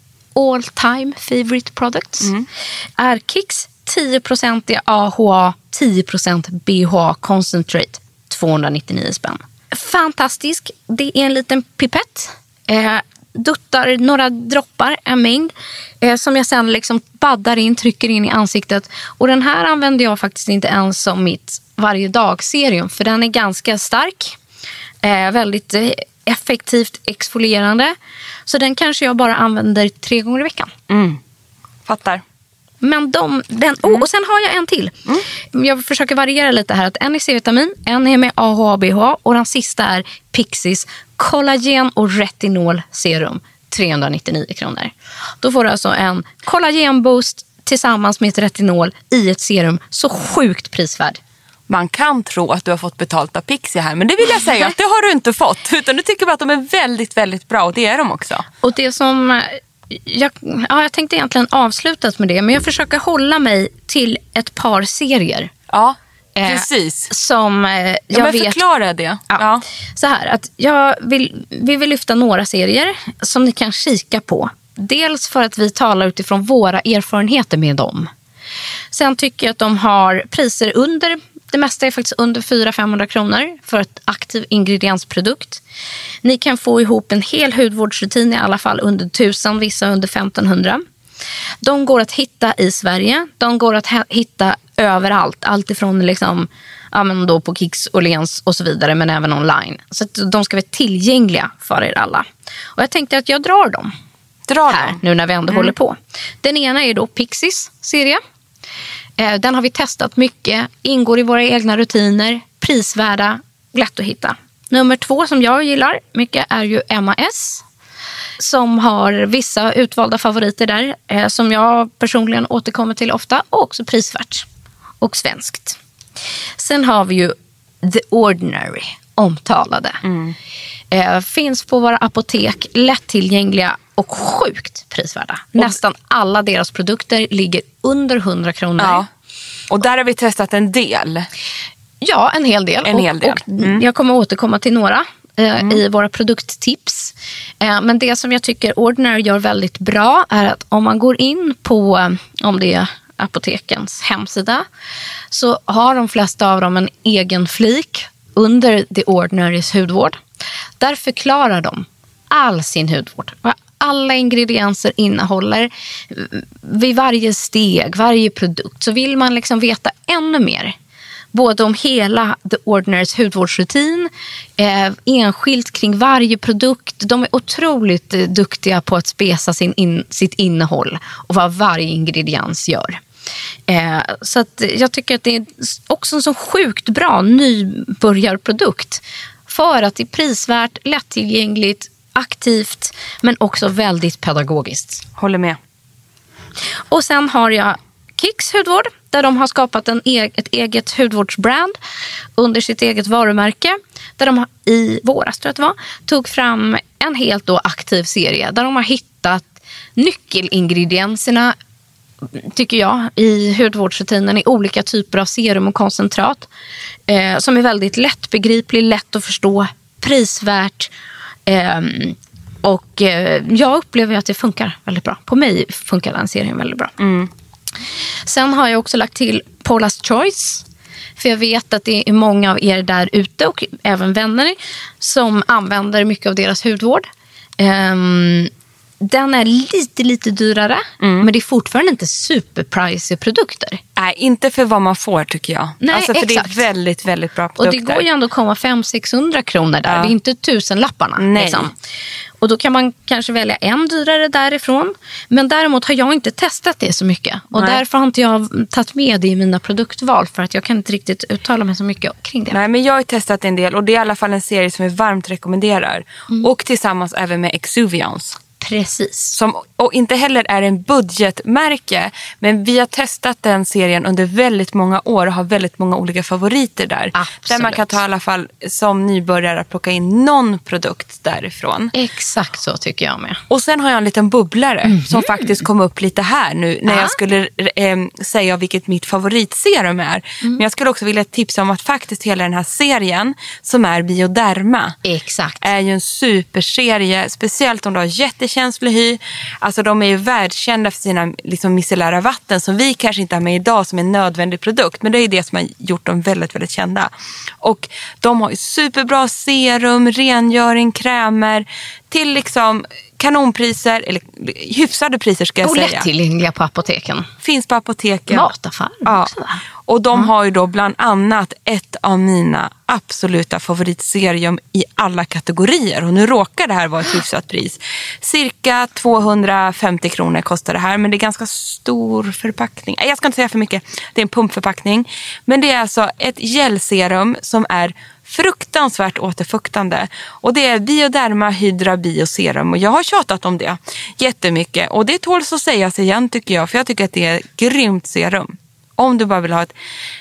all time favorite products. Mm. Är Kicks tio procent A H A, tio procent B H A concentrate. tvåhundranittionio spänn. Fantastisk. Det är en liten pipett. Eh, duttar några droppar, en mängd. Eh, som jag sen liksom baddar in, trycker in i ansiktet. Och den här använder jag faktiskt inte ens som mitt varje dag serum. För den är ganska stark. Eh, väldigt eh, effektivt exfolierande. Så den kanske jag bara använder tre gånger i veckan. Mm. Fattar. Men de, den, oh, och sen har jag en till. Mm. Jag försöker variera lite här. Att en är C-vitamin, en är med A H A B H A och den sista är Pixies kollagen och retinol serum. trehundranittionio kronor. Då får du alltså en kollagenboost tillsammans med ett retinol i ett serum. Så sjukt prisvärd. Man kan tro att du har fått betalt av Pixie här, men det vill jag säga att det har du inte fått. Utan du tycker bara att de är väldigt, väldigt bra och det är de också. Och det som... Jag, ja, jag tänkte egentligen avsluta med det, men jag försöker hålla mig till ett par serier. Ja, precis. Eh, som eh, jag ja, men vet... förklara det. Ja, ja. Så här, att jag vill, vi vill lyfta några serier som ni kan kika på. Dels för att vi talar utifrån våra erfarenheter med dem. Sen tycker jag att de har priser under... Det mesta är faktiskt under fyra till femhundra kronor för ett aktiv ingrediensprodukt. Ni kan få ihop en hel hudvårdsrutin i alla fall under tusen, vissa under femtonhundra. De går att hitta i Sverige. De går att hitta överallt. Allt ifrån liksom, ja, men då på Kicks, Åhléns och så vidare, men även online. Så att de ska vara tillgängliga för er alla. Och jag tänkte att jag drar dem. Drar här dem. Nu när vi ändå Mm. håller på. Den ena är då Pixies serie. Den har vi testat mycket, ingår i våra egna rutiner, prisvärda, lätt att hitta. Nummer två som jag gillar mycket är ju M A S som har vissa utvalda favoriter där eh, som jag personligen återkommer till ofta och också prisvärt och svenskt. Sen har vi ju The Ordinary, omtalade. Mm. Eh, finns på våra apotek, lättillgängliga och sjukt prisvärda. Och nästan alla deras produkter ligger under hundra kronor. Ja. Och där har vi testat en del. Ja, en hel del. En hel del. Och, och mm. Jag kommer återkomma till några eh, mm. i våra produkttips. Eh, men det som jag tycker Ordinary gör väldigt bra är att om man går in på, eh, om det är apotekens hemsida, så har de flesta av dem en egen flik under The Ordinarys hudvård. Där förklarar de all sin hudvård. Vad alla ingredienser innehåller vid varje steg, varje produkt. Så vill man liksom veta ännu mer. Både om hela The Ordinarys hudvårdsrutin, eh, enskilt kring varje produkt. De är otroligt eh, duktiga på att spesa sin in, sitt innehåll och vad varje ingrediens gör. Eh, så att jag tycker att det är också en så sjukt bra nybörjarprodukt. För att det är prisvärt, lättillgängligt, aktivt men också väldigt pedagogiskt. Håller med. Och sen har jag Kicks hudvård där de har skapat en e- ett eget hudvårdsbrand under sitt eget varumärke. Där de i våras tror jag att det var, tog fram en helt då aktiv serie där de har hittat nyckelingredienserna, tycker jag, i hudvårdsrutinen i olika typer av serum och koncentrat eh, som är väldigt lättbegriplig, lätt att förstå, prisvärt. Um, och uh, jag upplever att det funkar väldigt bra. På mig funkar den serien väldigt bra. Mm. Sen har jag också lagt till Paula's Choice. För jag vet att det är många av er där ute och även vänner som använder mycket av deras hudvård. Um, den är lite, lite dyrare. Mm. Men det är fortfarande inte superpricey produkter. Nej, inte för vad man får tycker jag. Nej, alltså, för exakt. det är väldigt, väldigt bra produkter. Och det går ju ändå att komma fem till sexhundra kronor där. Ja. Det är inte tusenlapparna. Nej. Liksom. Och då kan man kanske välja en dyrare därifrån. Men däremot har jag inte testat det så mycket. Och Nej. därför har inte jag tagit med det i mina produktval. För att jag kan inte riktigt uttala mig så mycket kring det. Nej, men jag har testat en del och det är i alla fall en serie som vi varmt rekommenderar. Mm. Och tillsammans även med Exuviance. Precis. Som, och inte heller är en budgetmärke, men vi har testat den serien under väldigt många år och har väldigt många olika favoriter där. Absolut. Där man kan ta i alla fall som nybörjare plocka in någon produkt därifrån. Exakt så tycker jag med. Och sen har jag en liten bubblare mm-hmm. som faktiskt kom upp lite här nu när ah. jag skulle eh, säga vilket mitt favoritserum är. Mm. Men jag skulle också vilja tipsa om att faktiskt hela den här serien som är Bioderma. Exakt. Är ju en superserie, speciellt om du har jättekänslig hy. Alltså de är ju världskända för sina liksom, micellära vatten som vi kanske inte har med idag som en nödvändig produkt. Men det är ju det som har gjort dem väldigt, väldigt kända. Och de har ju superbra serum, rengöring, krämer till liksom kanonpriser, eller hyfsade priser ska jag och säga. Och lättillgängliga på apoteken. Finns på apoteken. Mataffär ja. också va? Och de mm. har ju då bland annat ett av mina absoluta favoritserum i alla kategorier. Och nu råkar det här vara ett hyfsat pris. Cirka tvåhundrafemtio kronor kostar det här. Men det är ganska stor förpackning. Jag ska inte säga för mycket. Det är en pumpförpackning. Men det är alltså ett gelserum som är fruktansvärt återfuktande. Och det är Bioderma Hydra Bioserum. Och jag har tjatat om det jättemycket. Och det tåls att sägas igen tycker jag. För jag tycker att det är ett grymt serum. Om du bara vill ha ett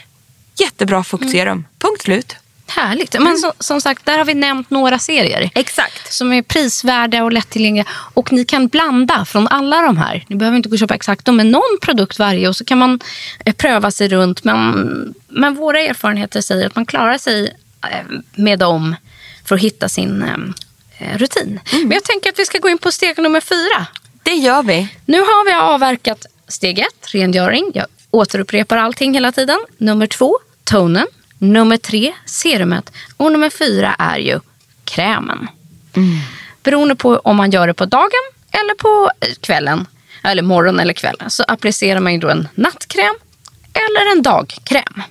jättebra fuktserum. Mm. Punkt slut. Härligt. Men så, som sagt, där har vi nämnt några serier. Exakt. Som är prisvärda och lättillgängliga. Och ni kan blanda från alla de här. Ni behöver inte gå och köpa exakt dem, men någon produkt varje. Och så kan man eh, pröva sig runt. Men, men våra erfarenheter säger att man klarar sig eh, med dem för att hitta sin eh, rutin. Mm. Men jag tänker att vi ska gå in på steg nummer fyra. Det gör vi. Nu har vi avverkat steg ett, rengöring. Jag återupprepar allting hela tiden. Nummer två, tonen. Nummer tre, serumet. Och nummer fyra är ju krämen. Mm. Beroende på om man gör det på dagen eller på kvällen. Eller morgon eller kvällen. Så applicerar man ju då en nattkräm eller en dagkräm.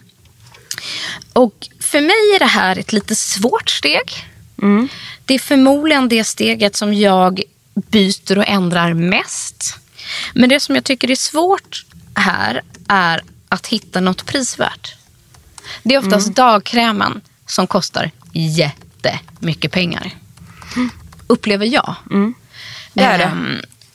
Och för mig är det här ett lite svårt steg. Mm. Det är förmodligen det steget som jag byter och ändrar mest. Men det som jag tycker är svårt här är att hitta något prisvärt. Det är oftast mm. dagkrämen som kostar jättemycket pengar. Mm. Upplever jag. Mm. Det är det. Um,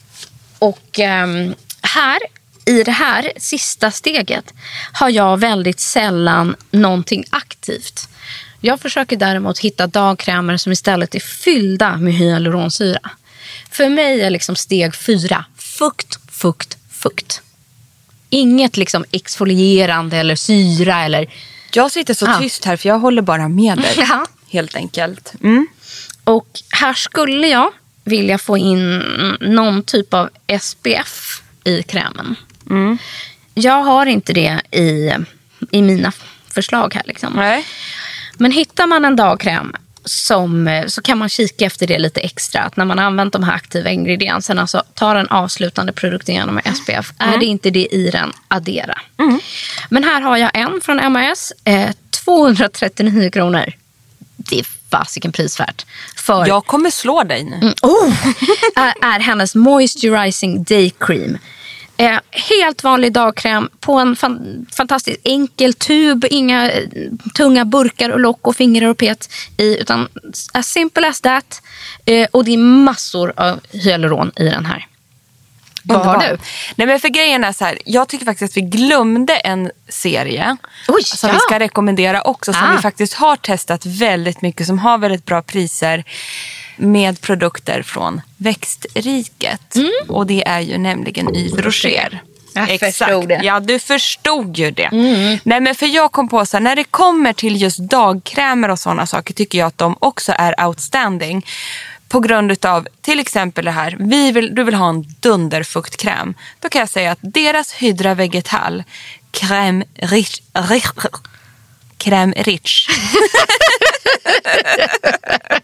och um, här, i det här sista steget har jag väldigt sällan någonting aktivt. Jag försöker däremot hitta dagkrämer som istället är fyllda med hyaluronsyra. För mig är liksom steg fyra fukt, fukt, fukt. Inget liksom exfolierande eller syra eller... Jag sitter så ja. tyst här för jag håller bara med dig. Ja. Helt enkelt. Mm. Och här skulle jag vilja få in någon typ av S P F i krämen. Mm. Jag har inte det i, i mina förslag här liksom. Nej. Men hittar man en dagkräm som, så kan man kika efter det lite extra. Att när man har använt de här aktiva ingredienserna så tar den avslutande produkten genom S P F. Mm. Är det inte det i den, addera. Mm. Men här har jag en från M A S. Eh, tvåhundratrettionio kronor. Det är fasiken prisvärt. För, jag kommer slå dig nu. Mm, oh, är, är hennes Moisturizing Day Cream. Eh, helt vanlig dagkräm på en fan, fantastiskt enkel tub. Inga eh, tunga burkar och lock och fingrar och pet i. Utan as simple as that. Eh, och det är massor av hyaluron i den här. Vad har du? Nej, men för grejen är så här. Jag tycker faktiskt att vi glömde en serie. Oj, som ja. vi ska rekommendera också. Som ah. vi faktiskt har testat väldigt mycket. Som har väldigt bra priser. Med produkter från växtriket. Mm. Och det är ju nämligen Yves Rocher. Jag Exakt. förstod det. Ja, du förstod ju det. Mm. Nej, men för jag kom på så här, när det kommer till just dagkrämer och sådana saker tycker jag att de också är outstanding. På grund av till exempel det här, vi vill, du vill ha en dunderfuktkräm. Då kan jag säga att deras Hydra Vegetal Crème Rich, rich Crème Rich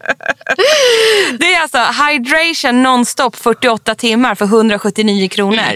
Det är alltså hydration nonstop fyrtioåtta timmar för hundrasjuttionio kronor. Mm.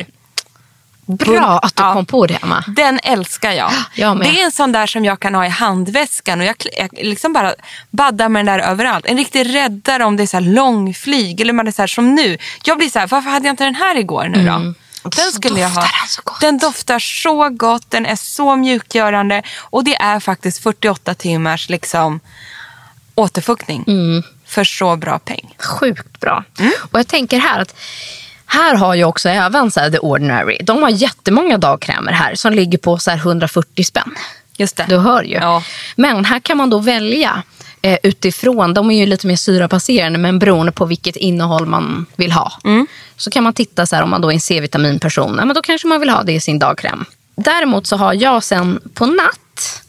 Bra att du ja. kom på det, Emma. Den älskar jag. jag det är en sån där som jag kan ha i handväskan. Och jag, jag liksom bara baddar med den där överallt. En riktig räddare om det är så här långflyg. Eller man är så här som nu. Jag blir så här, varför hade jag inte den här igår nu då? Mm. Den skulle jag ha. Den, så gott. Den doftar så gott. Den är så mjukgörande. Och det är faktiskt fyrtioåtta timmars liksom återfuktning. Mm. För så bra peng. Sjukt bra. Mm. Och jag tänker här att här har jag också även så här, The Ordinary. De har jättemånga dagkrämer här som ligger på så här hundrafyrtio spänn. Just det. Du hör ju. Ja. Men här kan man då välja eh, utifrån. De är ju lite mer syrabaserade, men beroende på vilket innehåll man vill ha. Mm. Så kan man titta så här, om man då är en C-vitaminperson. Men då kanske man vill ha det i sin dagkräm. Däremot så har jag sen på natt,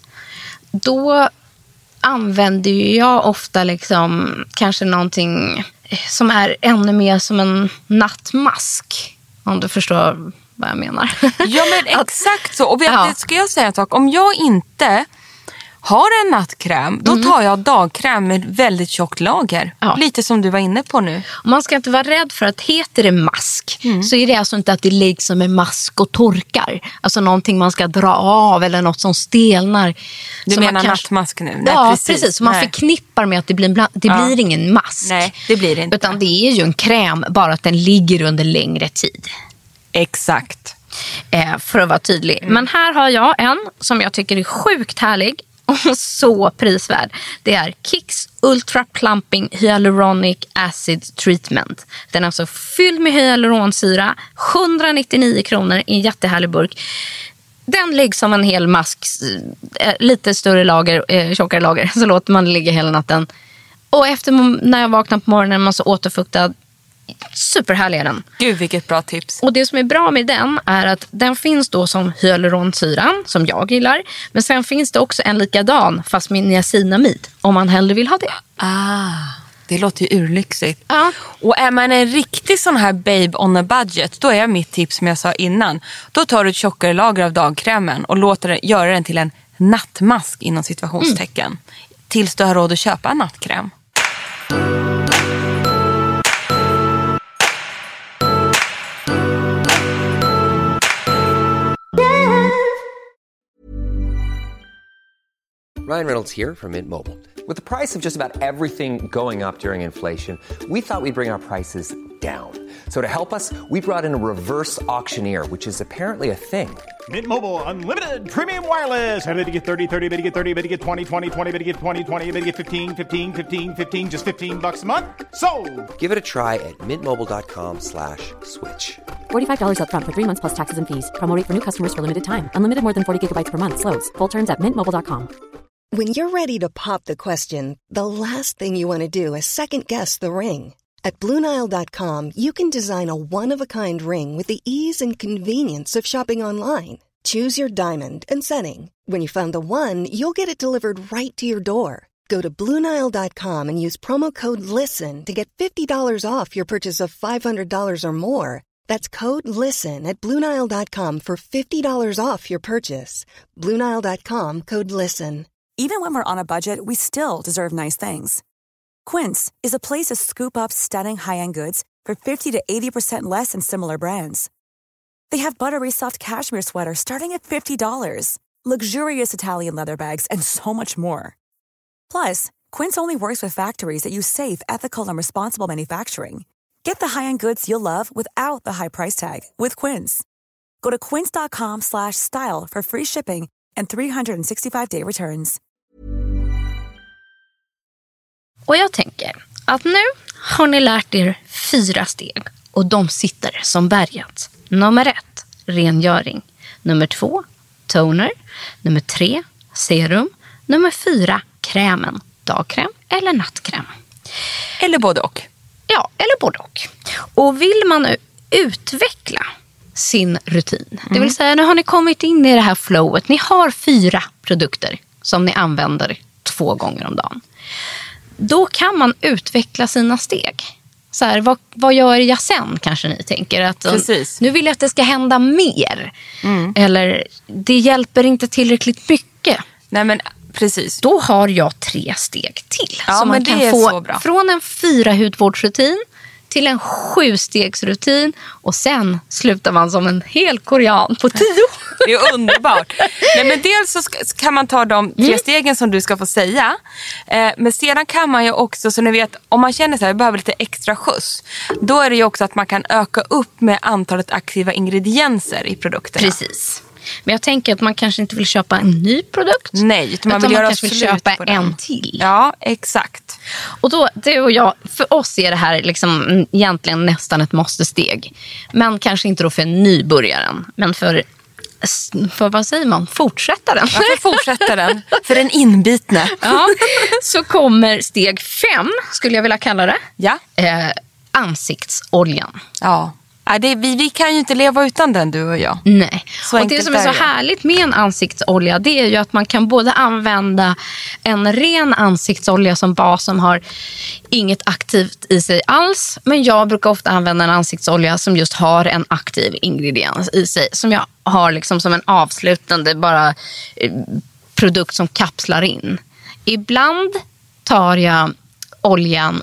då använder jag ofta liksom kanske någonting som är ännu mer som en nattmask. Om du förstår vad jag menar. Ja, men exakt så. Och vet ja. du, ska jag säga en sak? Om jag inte har en nattkräm, då tar jag dagkräm med väldigt tjockt lager. Ja. Lite som du var inne på nu. Man ska inte vara rädd för att heter det mask, mm. så är det alltså inte att det ligger som en mask och torkar. Alltså någonting man ska dra av eller något som stelnar. Du så menar kanske... nattmask nu? Nej, ja, precis. precis. Så man förknippar med att det blir, bland... det ja. blir ingen mask. Nej, det blir det inte. Utan det är ju en kräm, bara att den ligger under längre tid. Exakt. Eh, för att vara tydlig. Mm. Men här har jag en som jag tycker är sjukt härlig. Och så prisvärd. Det är Kicks Ultra Plumping Hyaluronic Acid Treatment. Den är alltså fylld med hyaluronsyra. etthundranittionio kronor i en jättehärlig burk. Den läggs som en hel mask. Lite större lager, eh, tjockare lager. Så låter man ligga hela natten. Och efter när jag vaknar på morgonen är man så återfuktad. Superhärlig är den. Gud, vilket bra tips. Och det som är bra med den är att den finns då som hyaluronsyran, som jag gillar. Men sen finns det också en likadan fast med niacinamid, om man hellre vill ha det. Ah, det låter ju urlyxigt. Ja. Och är man en riktig sån här babe on a budget, då är mitt tips som jag sa innan. Då tar du ett tjockare lager av dagkrämen och låter den, göra den till en nattmask inom situationstecken. Mm. Tills du har råd att köpa en nattkräm. Ryan Reynolds here from Mint Mobile. With the price of just about everything going up during inflation, we thought we'd bring our prices down. So to help us, we brought in a reverse auctioneer, which is apparently a thing. Mint Mobile Unlimited Premium Wireless. How to get thirty, thirty, bit to get thirty, bit to get twenty, twenty, twenty, bit to get twenty, twenty, bit to get fifteen, fifteen, fifteen, fifteen, just fifteen bucks a month? Sold! Give it a try at mintmobile.com slash switch. forty-five dollars up front for three months plus taxes and fees. Promo rate for new customers for limited time. Unlimited more than forty gigabytes per month. Slows full terms at mint mobile dot com. When you're ready to pop the question, the last thing you want to do is second-guess the ring. At Blue Nile dot com, you can design a one-of-a-kind ring with the ease and convenience of shopping online. Choose your diamond and setting. When you find the one, you'll get it delivered right to your door. Go to Blue Nile dot com and use promo code LISTEN to get fifty dollars off your purchase of five hundred dollars or more. That's code LISTEN at Blue Nile dot com for fifty dollars off your purchase. Blue Nile dot com, code LISTEN. Even when we're on a budget, we still deserve nice things. Quince is a place to scoop up stunning high-end goods for fifty to eighty percent less than similar brands. They have buttery soft cashmere sweaters starting at fifty dollars, luxurious Italian leather bags, and so much more. Plus, Quince only works with factories that use safe, ethical, and responsible manufacturing. Get the high-end goods you'll love without the high price tag with Quince. Go to quince dot com slash style for free shipping and three sixty-five day returns. Och jag tänker att nu har ni lärt er fyra steg och de sitter som berget. Nummer ett, rengöring. Nummer två, toner. Nummer tre, serum. Nummer fyra, krämen. Dagkräm eller nattkräm. Eller både och. Ja, eller både och. Och vill man nu utveckla sin rutin, mm. det vill säga nu har ni kommit in i det här flowet. Ni har fyra produkter som ni använder två gånger om dagen. Då kan man utveckla sina steg. Så här, vad, vad gör jag sen, kanske ni tänker? Att, Precis. Nu vill jag att det ska hända mer. Mm. Eller det hjälper inte tillräckligt mycket. Nej, men Precis. Då har jag tre steg till. Ja, så man men det kan är få så bra. från en fyra hudvårdsrutin till en sjustegsrutin och sen slutar man som en hel korean på tio. Det är underbart. Nej, men dels så ska, kan man ta de tre Mm. stegen som du ska få säga. Eh, men sedan kan man ju också, så ni vet, om man känner så här, behöver lite extra skjuts. Då är det ju också att man kan öka upp med antalet aktiva ingredienser i produkterna. Precis. Men jag tänker att man kanske inte vill köpa en ny produkt. Nej, utan man vill utan göra man kanske vill slut köpa på den. en till. Ja, exakt. Och då, du och jag, för oss är det här liksom egentligen nästan ett måste-steg. Men kanske inte då för nybörjaren. Men för, för vad säger man, fortsättaren. Ja, för fortsättaren. För den inbitne. Ja, så kommer steg fem, skulle jag vilja kalla det. Ja. Eh, ansiktsoljan. Ja. Ja, det, vi, vi kan ju inte leva utan den, du och jag. Nej. Så och det enkelt som är så är det. härligt med en ansiktsolja, det är ju att man kan både använda en ren ansiktsolja som bas som har inget aktivt i sig alls. Men jag brukar ofta använda en ansiktsolja som just har en aktiv ingrediens i sig. Som jag har liksom som en avslutande bara eh, produkt som kapslar in. Ibland tar jag oljan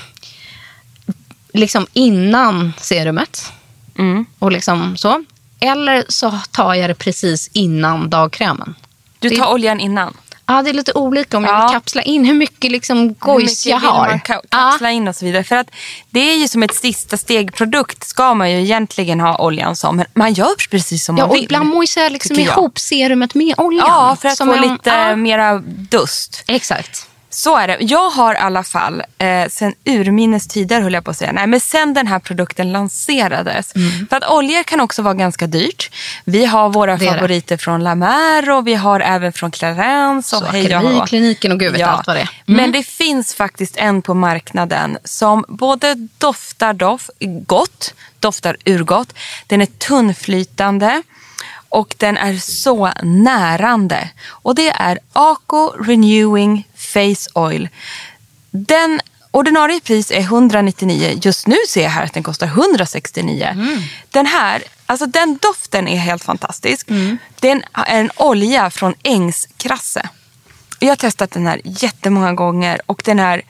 liksom innan serumet. Mm. Och liksom så. Eller så tar jag det precis innan dagkrämen. Du tar det, oljan innan. Ja, det är lite olika om Ja. jag vill kapsla in hur mycket liksom gojs jag vill har. man ka- kapsla in och så vidare. För att det är ju som ett sista stegprodukt ska man ju egentligen ha oljan som. Men man gör precis som Ja, man och vill. ibland mojsar jag liksom tycker jag. ihop serumet med oljan. Ja, för att som få en- lite ja, mera dust. exakt. Så är det. Jag har i alla fall, eh, sen urminnes tider höll jag på att säga, nej men sen den här produkten lanserades. Mm. För att oljor kan också vara ganska dyrt. Vi har våra Det är det. favoriter från La Mer och vi har även från Clarence. Och Så hej och hå. Akademikliniken och gud vet Ja. allt vad det är. Mm. Men det finns faktiskt en på marknaden som både doftar doft, gott, doftar urgott. Den är tunnflytande. Och den är så närande. Och det är Ako Renewing Face Oil. Den ordinarie pris är etthundranittionio. Just nu ser jag här att den kostar etthundrasextionio. Mm. Den här, alltså den doften är helt fantastisk. Mm. Den är en olja från ängskrasse. Jag har testat den här jättemånga gånger och den är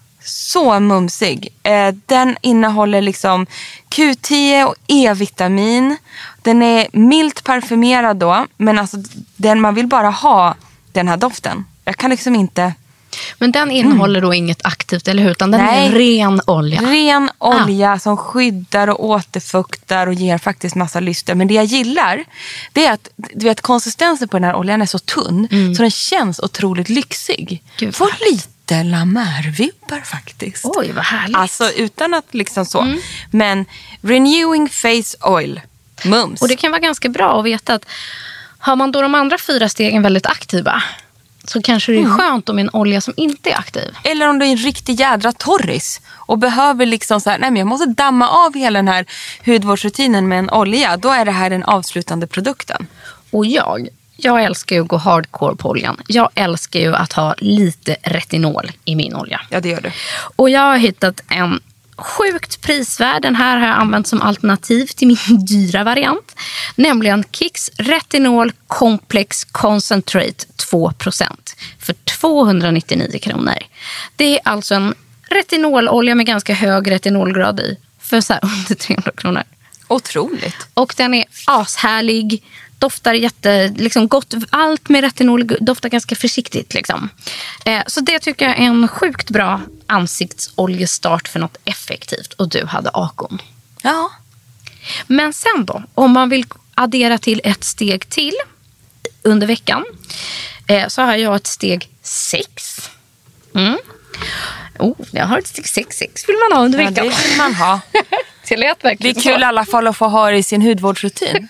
så mumsig. Eh, den innehåller liksom Q tio och E-vitamin. Den är milt parfymerad då. Men alltså den, man vill bara ha den här doften. Jag kan liksom inte... Men den innehåller mm. då inget aktivt, eller hur? Utan den Nej. är ren olja. Ren olja ah. som skyddar och återfuktar och ger faktiskt massa lyster. Men det jag gillar, det är att du vet, konsistensen på den här oljan är så tunn. Mm. Så den känns otroligt lyxig. Gud, får lite La Mer-vibbar faktiskt. Oj, vad härligt. Alltså utan att liksom så. Mm. Men Renewing Face Oil, mums. Och det kan vara ganska bra att veta att har man då de andra fyra stegen väldigt aktiva, så kanske det är skönt om en olja som inte är aktiv. Eller om du är en riktig jädra torris och behöver liksom så här, nej men jag måste damma av hela den här hudvårdsrutinen med en olja. Då är det här den avslutande produkten. Och jag, jag älskar ju att gå hardcore på oljan. Jag älskar ju att ha lite retinol i min olja. Ja, det gör du. Och jag har hittat en sjukt prisvärd. Den här har jag använt som alternativ till min dyra variant. Nämligen Kicks Retinol Complex Concentrate två procent för tvåhundranittionio kronor. Det är alltså en retinololja med ganska hög retinolgrad i för så här under trehundra kronor. Otroligt. Och den är ashärlig. Doftar jätte, liksom gott. Allt med retinol doftar ganska försiktigt. Liksom. Eh, så det tycker jag är en sjukt bra ansiktsoljestart för något effektivt. Och du hade Akon. Ja. Men sen då, om man vill addera till ett steg till under veckan, eh, så har jag ett steg sex. Mm. Oh, jag har ett steg sex. Sex vill man ha under veckan. Ja, det vill man ha. Det lät verkligen det är kul i alla fall att få ha det i sin hudvårdsrutin.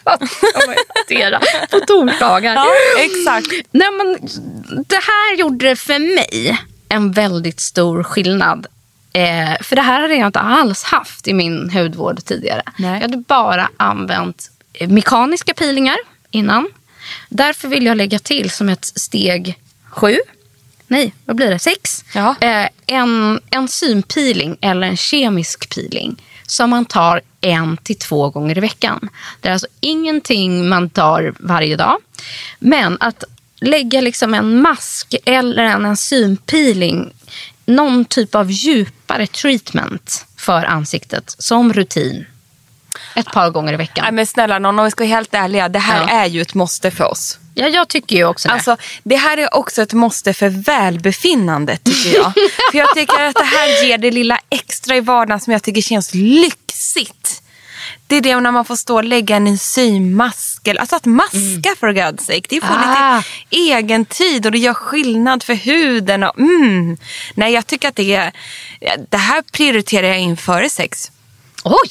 på torsdagar. Ja, exakt. Nej, men det här gjorde det för mig en väldigt stor skillnad. Eh, för det här hade jag inte alls haft i min hudvård tidigare. Nej. Jag hade bara använt mekaniska peelingar innan. Därför vill jag lägga till som ett steg sju. Nej, vad blir det? Sex. Ja. Eh, en enzympeeling eller en kemisk peeling som man tar en till två gånger i veckan. Det är alltså ingenting man tar varje dag. Men att lägga liksom en mask eller en enzympeeling, någon typ av djupare treatment för ansiktet som rutin ett par gånger i veckan. Nej, men snälla någon, om vi ska vara helt ärliga, det här ja. är ju ett måste för oss. Ja, jag tycker ju också det. Alltså, det här är också ett måste för välbefinnandet, tycker jag. För jag tycker att det här ger det lilla extra i vardagen som jag tycker känns lyxigt. Det är det när man får stå och lägga en enzymmask. Alltså att maska mm. för God's sake. Det får ah. lite egen tid och det gör skillnad för huden. Och, mm. Nej, jag tycker att det är... Det här prioriterar jag in före sex. Oj!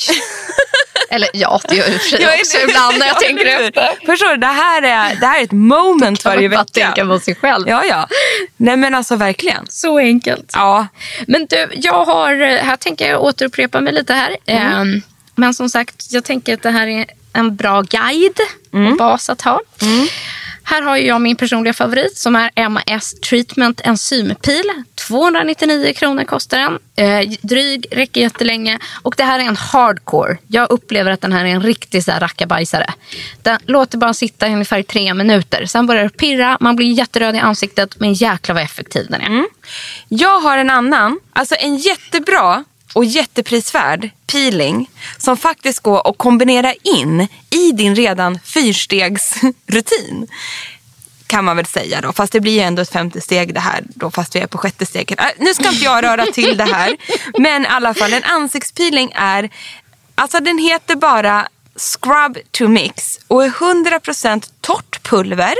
Eller ja, det gör ju för jag också ibland när jag tänker efter. Förstår du, det här är, det här är ett moment varje vecka. Att tänka på sig själv. Ja, ja. Nej, men alltså verkligen. Så enkelt. Ja. Men du, jag har... Här tänker jag återupprepa mig lite här. Mm. Men som sagt, jag tänker att det här är en bra guide mm. och bas att ha. Mm. Här har jag min personliga favorit som är M S Treatment Enzympil. tvåhundranittionio kronor kostar den. Eh, dryg, räcker jättelänge. Och det här är en hardcore. Jag upplever att den här är en riktig så här rackabajsare. Den låter bara sitta i ungefär tre minuter. Sen börjar det pirra, man blir jätteröd i ansiktet. Men jäkla vad effektiv den är. Mm. Jag har en annan, alltså en jättebra och jätteprisvärd peeling som faktiskt går att kombinera in i din redan fyrstegsrutin. Kan man väl säga då. Fast det blir ju ändå ett femte steg det här då, fast vi är på sjätte steget. Äh, nu ska inte jag röra till det här. Men i alla fall, en ansiktspeeling är... Alltså den heter bara Scrub to Mix och är hundra procent torrt pulver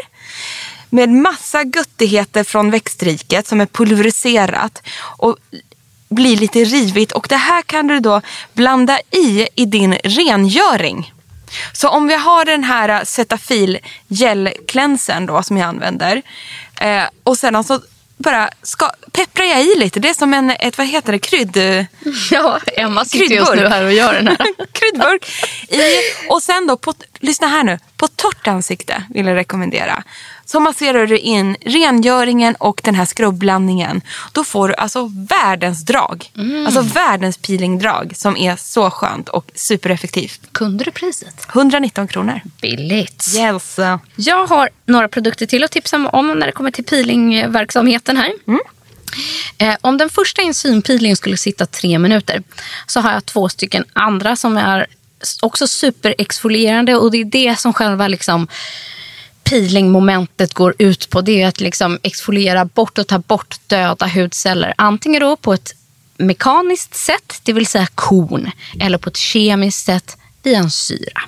med massa guttigheter från växtriket som är pulveriserat och blir lite rivigt. Och det här kan du då blanda i i din rengöring. Så om vi har den här Cetaphil gel-klänsen då som jag använder eh, och sen alltså bara ska, pepprar jag i lite. Det är som en, ett, vad heter det, krydd... Ja, Emma sitter just nu här och gör den här. Kryddburk. I, och sen då, på, lyssna här nu, på torrt ansikte vill jag rekommendera. Så masserar du in rengöringen och den här skrubblandningen. Då får du alltså världens drag. Mm. Alltså världens peelingdrag som är så skönt och supereffektivt. Kunde du priset? hundranitton kronor. Billigt. Yes. Jag har några produkter till att tipsa om när det kommer till peelingverksamheten här. Mm. Eh, om den första enzympeelingen skulle sitta tre minuter så har jag två stycken andra som är också superexfolierande och det är det som själva liksom peelingmomentet går ut på. Det är att liksom exfoliera bort och ta bort döda hudceller. Antingen då på ett mekaniskt sätt, det vill säga korn, eller på ett kemiskt sätt via en syra.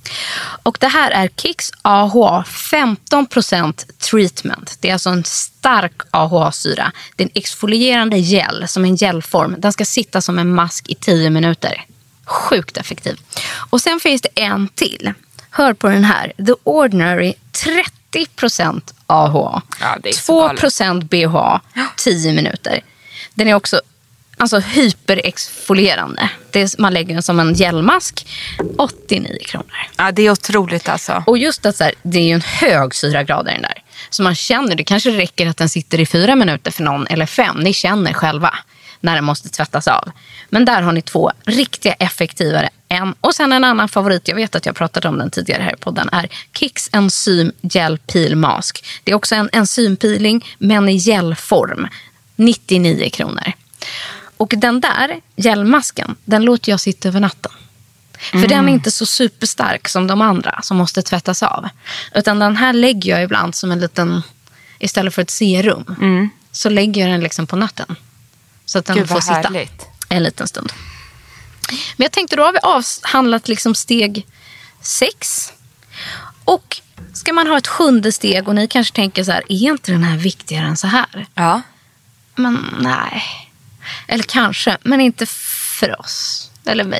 Och det här är Kicks A H A femton procent treatment. Det är alltså en stark A H A-syra. Det är en exfolierande gel som en gelform. Den ska sitta som en mask i tio minuter. Sjukt effektiv. Och sen finns det en till. Hör på den här. The Ordinary trettio procent A H A. Ja, det är två procent B H A. tio minuter. Den är också alltså hyperexfolierande. Det är, man lägger den som en gelmask. åttionio kronor. Ja, det är otroligt alltså. Och just att så här, det är ju en hög syragrad i den där. Så man känner, det kanske räcker att den sitter i fyra minuter för någon eller fem. Ni känner själva när den måste tvättas av. Men där har ni två riktiga effektivare än. Och sen en annan favorit, jag vet att jag pratade om den tidigare här i podden, är Kicks Enzym Gel Peel Mask. Det är också en enzympeeling men i gelform. nittionio kronor. Och den där gelmasken, den låter jag sitta över natten. För mm. den är inte så superstark som de andra som måste tvättas av. Utan den här lägger jag ibland som en liten, istället för ett serum, mm. så lägger jag den liksom på natten. Så att den Gud, får sitta härligt. En liten stund. Men jag tänkte, då har vi avhandlat liksom steg sex. Och ska man ha ett sjunde steg, och ni kanske tänker så här, är inte den här viktigare än så här? Ja. Men nej. Eller kanske, men inte för oss. Eller mig.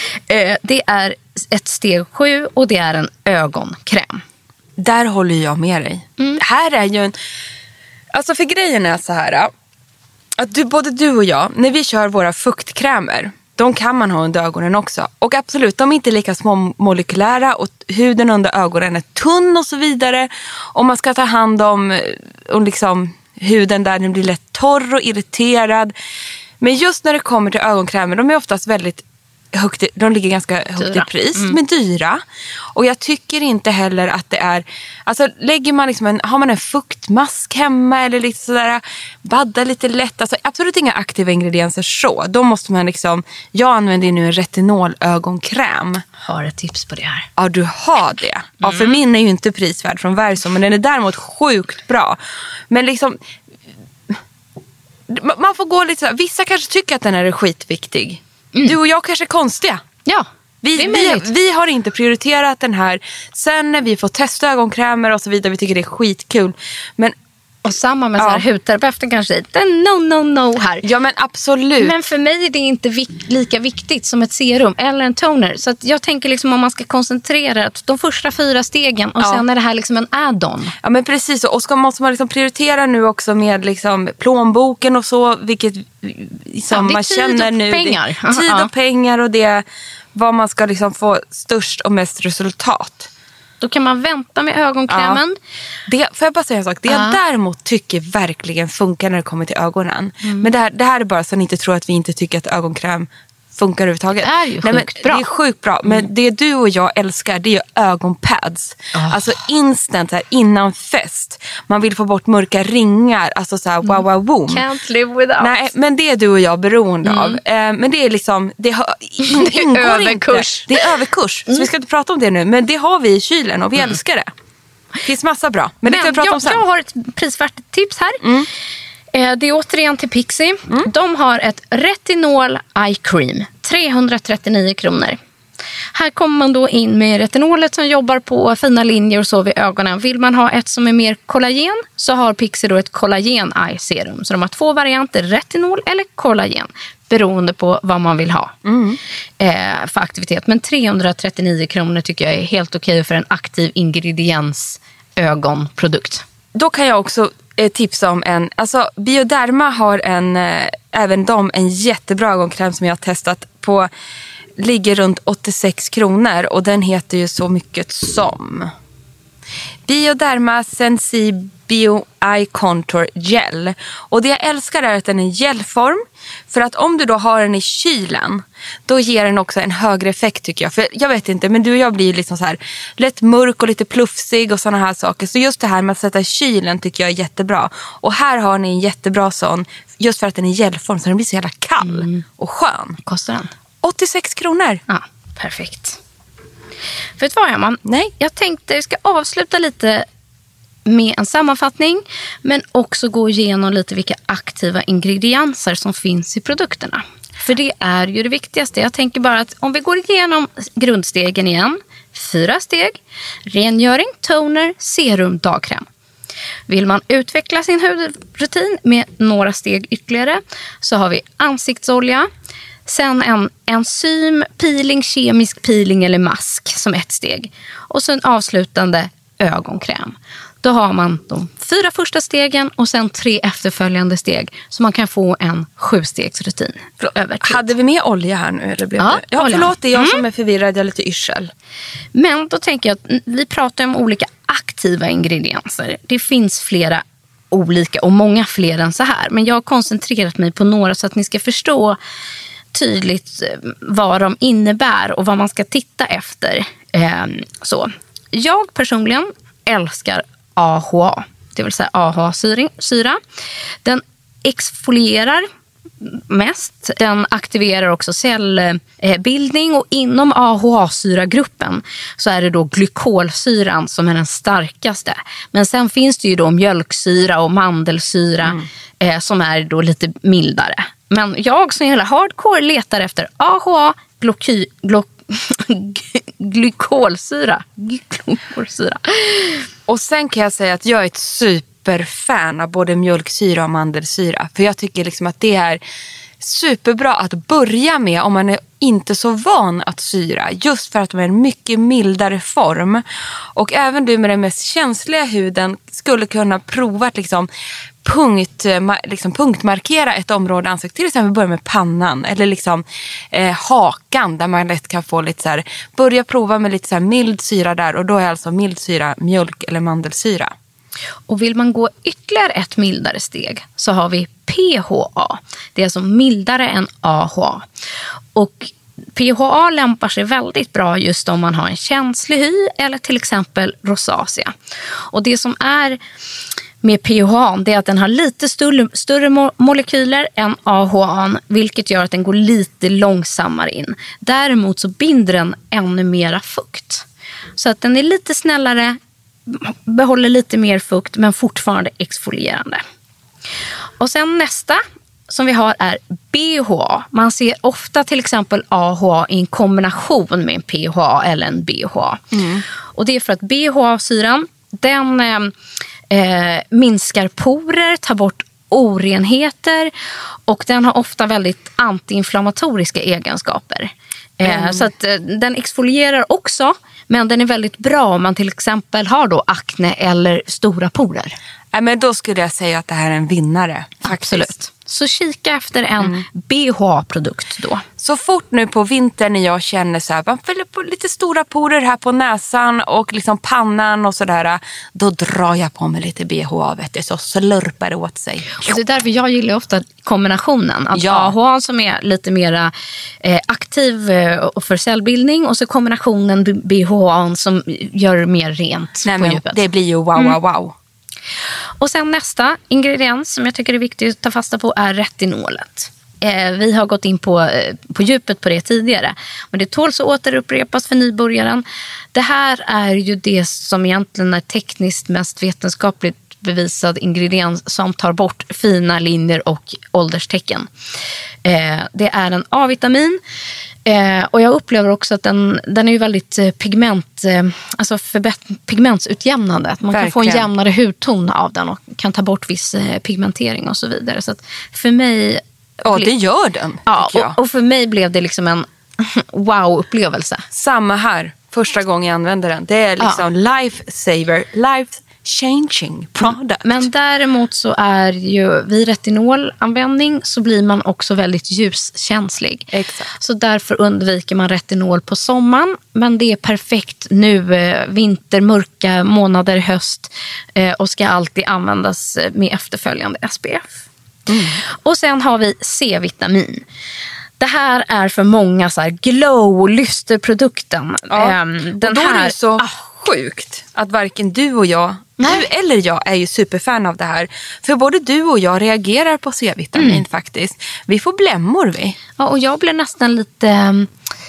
Det är ett steg sju och det är en ögonkräm. Där håller jag med dig. Mm. Här är ju en... Alltså för grejen är så här... Att du, både du och jag, när vi kör våra fuktkrämer, de kan man ha under ögonen också. Och absolut, de är inte lika små molekylära och huden under ögonen är tunn och så vidare. Och man ska ta hand om och liksom, huden där den blir lätt torr och irriterad. Men just när det kommer till ögonkrämer, de är oftast väldigt högt, de ligger ganska högt dyra. i pris, Mm. men dyra. Och jag tycker inte heller att det är, alltså lägger man liksom en, har man en fuktmask hemma eller lite sådär, badda lite lätt, alltså absolut inga aktiva ingredienser så. Då måste man liksom, jag använder nu en retinolögonkräm. Har ett tips på det här. Ja, du har det. Ja, för min är ju inte prisvärd från Verso, men den är däremot sjukt bra. Men liksom, man får gå lite så här, vissa kanske tycker att den är skitviktig. Mm. Du och jag kanske är konstiga. Ja, vi, det är vi, möjligt. vi har inte prioriterat den här. Sen när vi får testa ögonkrämer och så vidare, vi tycker det är skitkul. Men och samma med ja. så här hudterapeuten kanske. Det är no, no, no här. Ja, men absolut. Men för mig är det inte vik- lika viktigt som ett serum eller en toner. Så att jag tänker liksom om man ska koncentrera att de första fyra stegen och ja. sen är det här liksom en add-on. Ja, men precis. Och ska, måste man liksom prioritera nu också med liksom plånboken och så, vilket som ja, man tid känner och nu. Pengar. Det, tid och pengar och det vad man ska liksom få störst och mest resultat. Då kan man vänta med ögonkrämen. Ja. Det, får jag bara säga en sak? Det ja. jag däremot tycker verkligen funkar när det kommer till ögonen. Mm. Men det här, det här är bara så att ni inte tror att vi inte tycker att ögonkräm funkar överhuvudtaget. Det är ju Nej, sjukt men bra. Det är sjukt bra. Men mm. det du och jag älskar, det är ju ögonpads. Oh. Alltså instant här innan fest. Man vill få bort mörka ringar. Alltså så här wow wow boom. Can't live without. Nej, men det är du och jag beroende mm. av. Eh, men det är liksom, det, har, in, det är överkurs. Inte. Det är överkurs. Mm. Så vi ska inte prata om det nu. Men det har vi i kylen och vi mm. älskar det. Det finns massa bra. Men, men det kan vi prata jag, om sen. Jag har ett prisvärt tips här. Mm. Det är återigen till Pixie. Mm. De har ett retinol eye cream. trehundratrettionio kronor. Här kommer man då in med retinolet som jobbar på fina linjer och så vid ögonen. Vill man ha ett som är mer kollagen så har Pixie då ett kollagen eye serum. Så de har två varianter, retinol eller kollagen. Beroende på vad man vill ha mm. eh, för aktivitet. Men trehundratrettionio kronor tycker jag är helt okej för en aktiv ingrediens ögonprodukt. Då kan jag också eh, tipsa om en, alltså Bioderma har en, eh, även de, en jättebra ögonkräm som jag har testat på, ligger runt åttiosex kronor och den heter ju så mycket som Bioderma Sensibio Eye Contour Gel. Och det jag älskar är att den är gelform. För att om du då har den i kylen, då ger den också en högre effekt tycker jag. För jag vet inte, men du och jag blir ju liksom så här lätt mörk och lite plufsig och såna här saker. Så just det här med att sätta i kylen tycker jag är jättebra. Och här har ni en jättebra sån, just för att den är gelform så den blir så jävla kall mm. och skön. Kostar den? åttiosex kronor. Ja, perfekt. Vet du vad, Emma? Nej. Jag tänkte jag ska avsluta lite med en sammanfattning, men också gå igenom lite vilka aktiva ingredienser som finns i produkterna. För det är ju det viktigaste. Jag tänker bara att om vi går igenom grundstegen igen. Fyra steg. Rengöring, toner, serum, dagkräm. Vill man utveckla sin hudrutin med några steg ytterligare så har vi ansiktsolja. Sen en enzym, peeling, kemisk peeling eller mask som ett steg. Och sen avslutande ögonkräm. Då har man de fyra första stegen och sen tre efterföljande steg. Så man kan få en sjustegsrutin över tid. Hade vi med olja här nu? Eller blev ja, det? Ja, olja. Förlåt, det är jag mm. som är förvirrad. Jag är lite yrsel. Men då tänker jag att vi pratar om olika aktiva ingredienser. Det finns flera olika och många fler än så här. Men jag har koncentrerat mig på några så att ni ska förstå tydligt vad de innebär och vad man ska titta efter. Eh, så. Jag personligen älskar A H A, det vill säga A H A-syra. Den exfolierar mest. Den aktiverar också cellbildning och inom A H A-syragruppen så är det då glykolsyran som är den starkaste. Men sen finns det ju då mjölksyra och mandelsyra mm. eh, som är då lite mildare. Men jag som hela hardcore letar efter A H A, gloky, glo, glykolsyra. Glykolsyra. Och sen kan jag säga att jag är ett superfan av både mjölksyra och mandelsyra. För jag tycker liksom att det är superbra att börja med om man är inte så van att syra. Just för att de är en mycket mildare form. Och även du med den mest känsliga huden skulle kunna prova att liksom punkt, liksom punktmarkera ett område i ansiktet. Till exempel börja med pannan eller liksom eh, hakan där man lätt kan få lite så här, börja prova med lite så här mild syra där och då är alltså mild syra mjölk eller mandelsyra. Och vill man gå ytterligare ett mildare steg så har vi P H A. Det är alltså mildare än A H A. Och P H A lämpar sig väldigt bra just om man har en känslig hy eller till exempel rosacea. Och det som är med P H A det är att den har lite större, större mo- molekyler än A H A, vilket gör att den går lite långsammare in. Däremot så binder den ännu mera fukt. Så att den är lite snällare, behåller lite mer fukt men fortfarande exfolierande. Och sen nästa som vi har är B H A. Man ser ofta till exempel A H A i en kombination med en P H A eller en B H A. Mm. Och det är för att B H A-syran den eh, minskar porer, tar bort orenheter och den har ofta väldigt antiinflammatoriska egenskaper. Mm. Eh, så att eh, den exfolierar också, men den är väldigt bra om man till exempel har då akne eller stora porer. Ja, men då skulle jag säga att det här är en vinnare. Faktiskt. Absolut. Så kika efter en mm. B H A-produkt då. Så fort nu på vintern när jag känner så här, man fäller på lite stora porer här på näsan och liksom pannan och sådär, då drar jag på mig lite B H A, vet du, så slurpar det åt sig. Och det är därför jag gillar ofta kombinationen. Att ja. A H A som är lite mer eh, aktiv eh, för cellbildning och så kombinationen B H A som gör mer rent. Nej, på men djupet. Det blir ju wow, wow, wow. Mm. Och sen nästa ingrediens som jag tycker är viktigt att ta fasta på är retinolet. Eh, vi har gått in på, eh, på djupet på det tidigare. Men det tåls att återupprepas för nybörjaren. Det här är ju det som egentligen är tekniskt mest vetenskapligt bevisad ingrediens som tar bort fina linjer och ålderstecken. Eh, det är en A-vitamin. Eh, och jag upplever också att den, den är ju väldigt eh, pigment, eh, alltså förbätt- pigmentsutjämnande. Att man Verkligen. Kan få en jämnare hudton av den och kan ta bort viss eh, pigmentering och så vidare. Så att för mig... Ja, det gör den. Ja, och, och för mig blev det liksom en wow-upplevelse. Samma här, första gången jag använde den. Det är liksom ja. life saver, life changing product. Men däremot så är ju vid retinolanvändning så blir man också väldigt ljuskänslig. Exakt. Så därför undviker man retinol på sommaren. Men det är perfekt nu, eh, vinter, mörka månader, höst eh, och ska alltid användas med efterföljande S P F. Mm. Och sen har vi C-vitamin. Det här är för många så här glow-lysterprodukten. Ja. Um, den och då här, är det så ah, sjukt att varken du och jag, Nej. du eller jag är ju superfan av det här. För både du och jag reagerar på C-vitamin mm. faktiskt. Vi får blämmor vi. Ja, och jag blir nästan lite...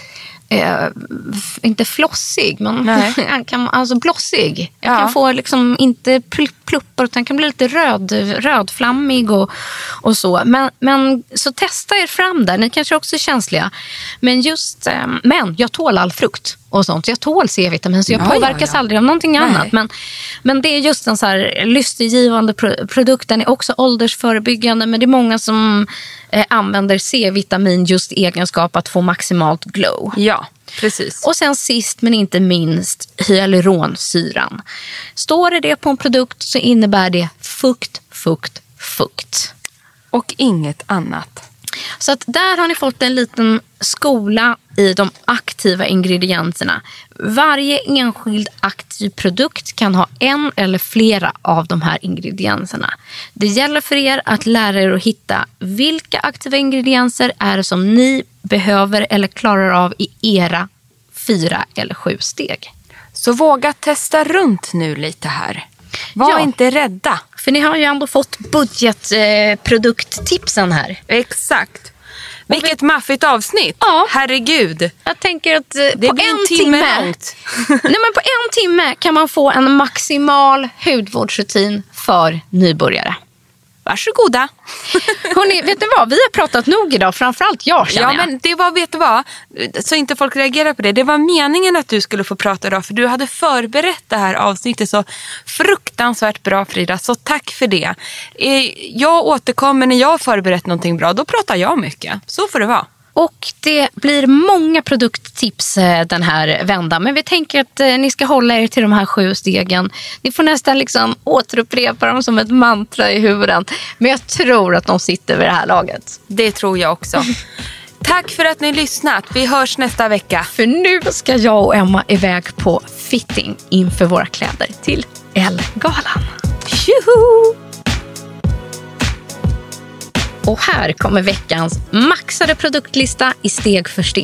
Eh, inte flossig, men han kan, alltså blossig. Jag ja. kan få liksom inte pluppar utan kan bli lite röd, rödflammig och, och så. Men, men så testa er fram där. Ni kanske också är känsliga. Men just, eh, men jag tål all frukt och sånt. Jag tål C-vitamin så jag ja, påverkas ja, ja. aldrig av någonting Nej. annat. Men, men det är just en så här lystergivande pro- produkt. Den är också åldersförebyggande, men det är många som eh, använder C-vitamin just i egenskap att få maximalt glow. Ja, precis. Och sen sist men inte minst hyaluronsyran. Står det det på en produkt så innebär det fukt, fukt, fukt. Och inget annat. Så att där har ni fått en liten skola i de aktiva ingredienserna. Varje enskild aktiv produkt kan ha en eller flera av de här ingredienserna. Det gäller för er att lära er att hitta vilka aktiva ingredienser är det som ni behöver eller klarar av i era fyra eller sju steg. Så våga testa runt nu lite här. Var ja. inte rädda. För ni har ju ändå fått budgetprodukttipsen eh, här. Exakt. Vilket vi... maffigt avsnitt. Ja. Herregud. Jag tänker att eh, det på blir en, en timme, timme långt. Nej, men på en timme kan man få en maximal hudvårdsrutin för nybörjare. Varsågoda. Hörrni, vet ni vad? Vi har pratat nog idag, framförallt jag känner Ja, men det var, vet du vad? Så inte folk reagerar på det. Det var meningen att du skulle få prata idag, för du hade förberett det här avsnittet så fruktansvärt bra, Frida. Så tack för det. Jag återkommer när jag har förberett någonting bra. Då pratar jag mycket. Så får det vara. Och det blir många produkttips den här vändan. Men vi tänker att ni ska hålla er till de här sju stegen. Ni får nästan liksom återupprepa dem som ett mantra i huvudet. Men jag tror att de sitter vid det här laget. Det tror jag också. Tack för att ni har lyssnat. Vi hörs nästa vecka. För nu ska jag och Emma iväg på fitting inför våra kläder till Elle-galan. Tjoho! Och här kommer veckans maxade produktlista i steg för steg.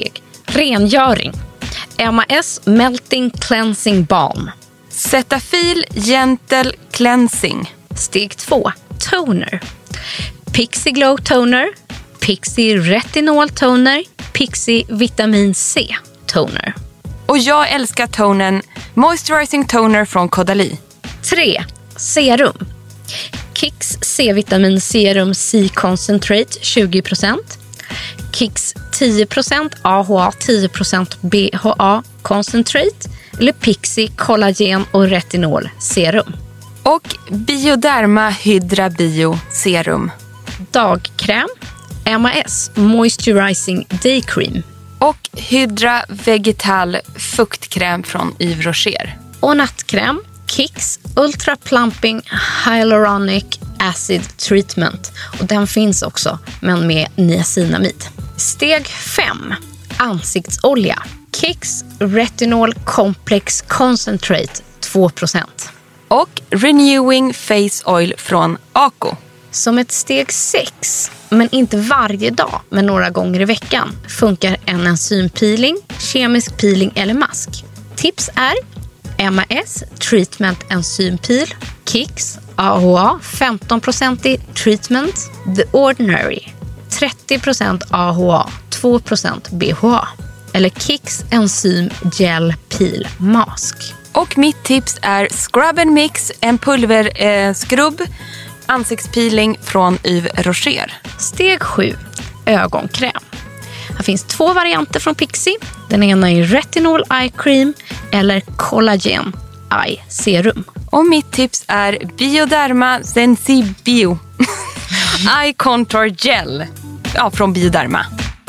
Rengöring. M A S Melting Cleansing Balm. Cetaphil Gentle Cleansing. Steg två. Toner. Pixie Glow Toner. Pixie Retinol Toner. Pixie Vitamin C Toner. Och jag älskar tonen Moisturizing Toner från Caudalie. tre. Serum. Kicks C-vitamin serum C-concentrate tjugo procent. Kicks tio procent A H A, tio procent B H A concentrate. Eller Pixie kollagen och retinol serum. Och Bioderma Hydra Bio serum. Dagkräm. M A S Moisturizing Day Cream. Och Hydra Vegetal fuktkräm från Yves Rocher. Och nattkräm. Kicks Ultra Plumping Hyaluronic Acid Treatment. Och den finns också, men med niacinamid. Steg fem. Ansiktsolja. Kicks Retinol Complex Concentrate två procent. Och Renewing Face Oil från Ako. Som ett steg sex, men inte varje dag, men några gånger i veckan, funkar en enzympeeling, kemisk peeling eller mask. Tips är M A S Treatment Enzympeel, Kicks A H A femton procent Treatment, The Ordinary trettio procent A H A, två procent B H A eller Kicks Enzym Gel Peel Mask. Och mitt tips är Scrub and Mix, en pulverskrubb, eh, ansiktspeeling från Yves Rocher. Steg sju. Ögonkräm. Här finns två varianter från Pixie. Den ena är Retinol Eye Cream eller Collagen Eye Serum. Och mitt tips är Bioderma Sensibio Eye Contour Gel, ja, från Bioderma.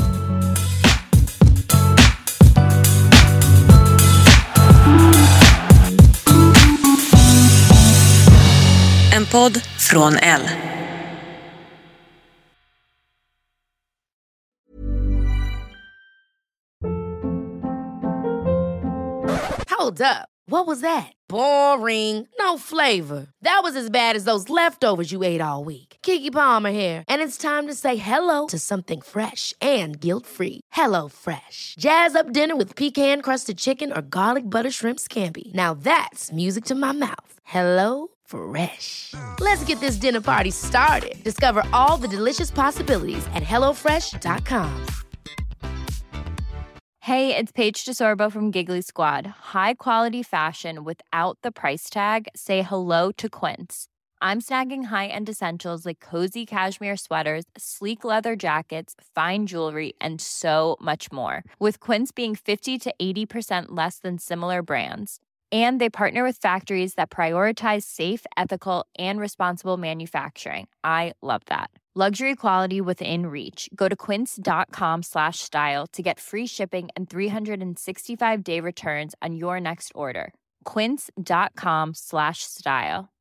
En podd från Elle. Hold up. What was that? Boring. No flavor. That was as bad as those leftovers you ate all week. Keke Palmer here, and it's time to say hello to something fresh and guilt-free. Hello Fresh. Jazz up dinner with pecan-crusted chicken or garlic butter shrimp scampi. Now that's music to my mouth. Hello Fresh. Let's get this dinner party started. Discover all the delicious possibilities at hello fresh dot com. Hey, it's Paige DeSorbo from Giggly Squad. High quality fashion without the price tag. Say hello to Quince. I'm snagging high-end essentials like cozy cashmere sweaters, sleek leather jackets, fine jewelry, and so much more. With Quince being fifty to eighty percent less than similar brands. And they partner with factories that prioritize safe, ethical, and responsible manufacturing. I love that. Luxury quality within reach. Go to quince.com slash style to get free shipping and three sixty-five day returns on your next order. Quince.com slash style.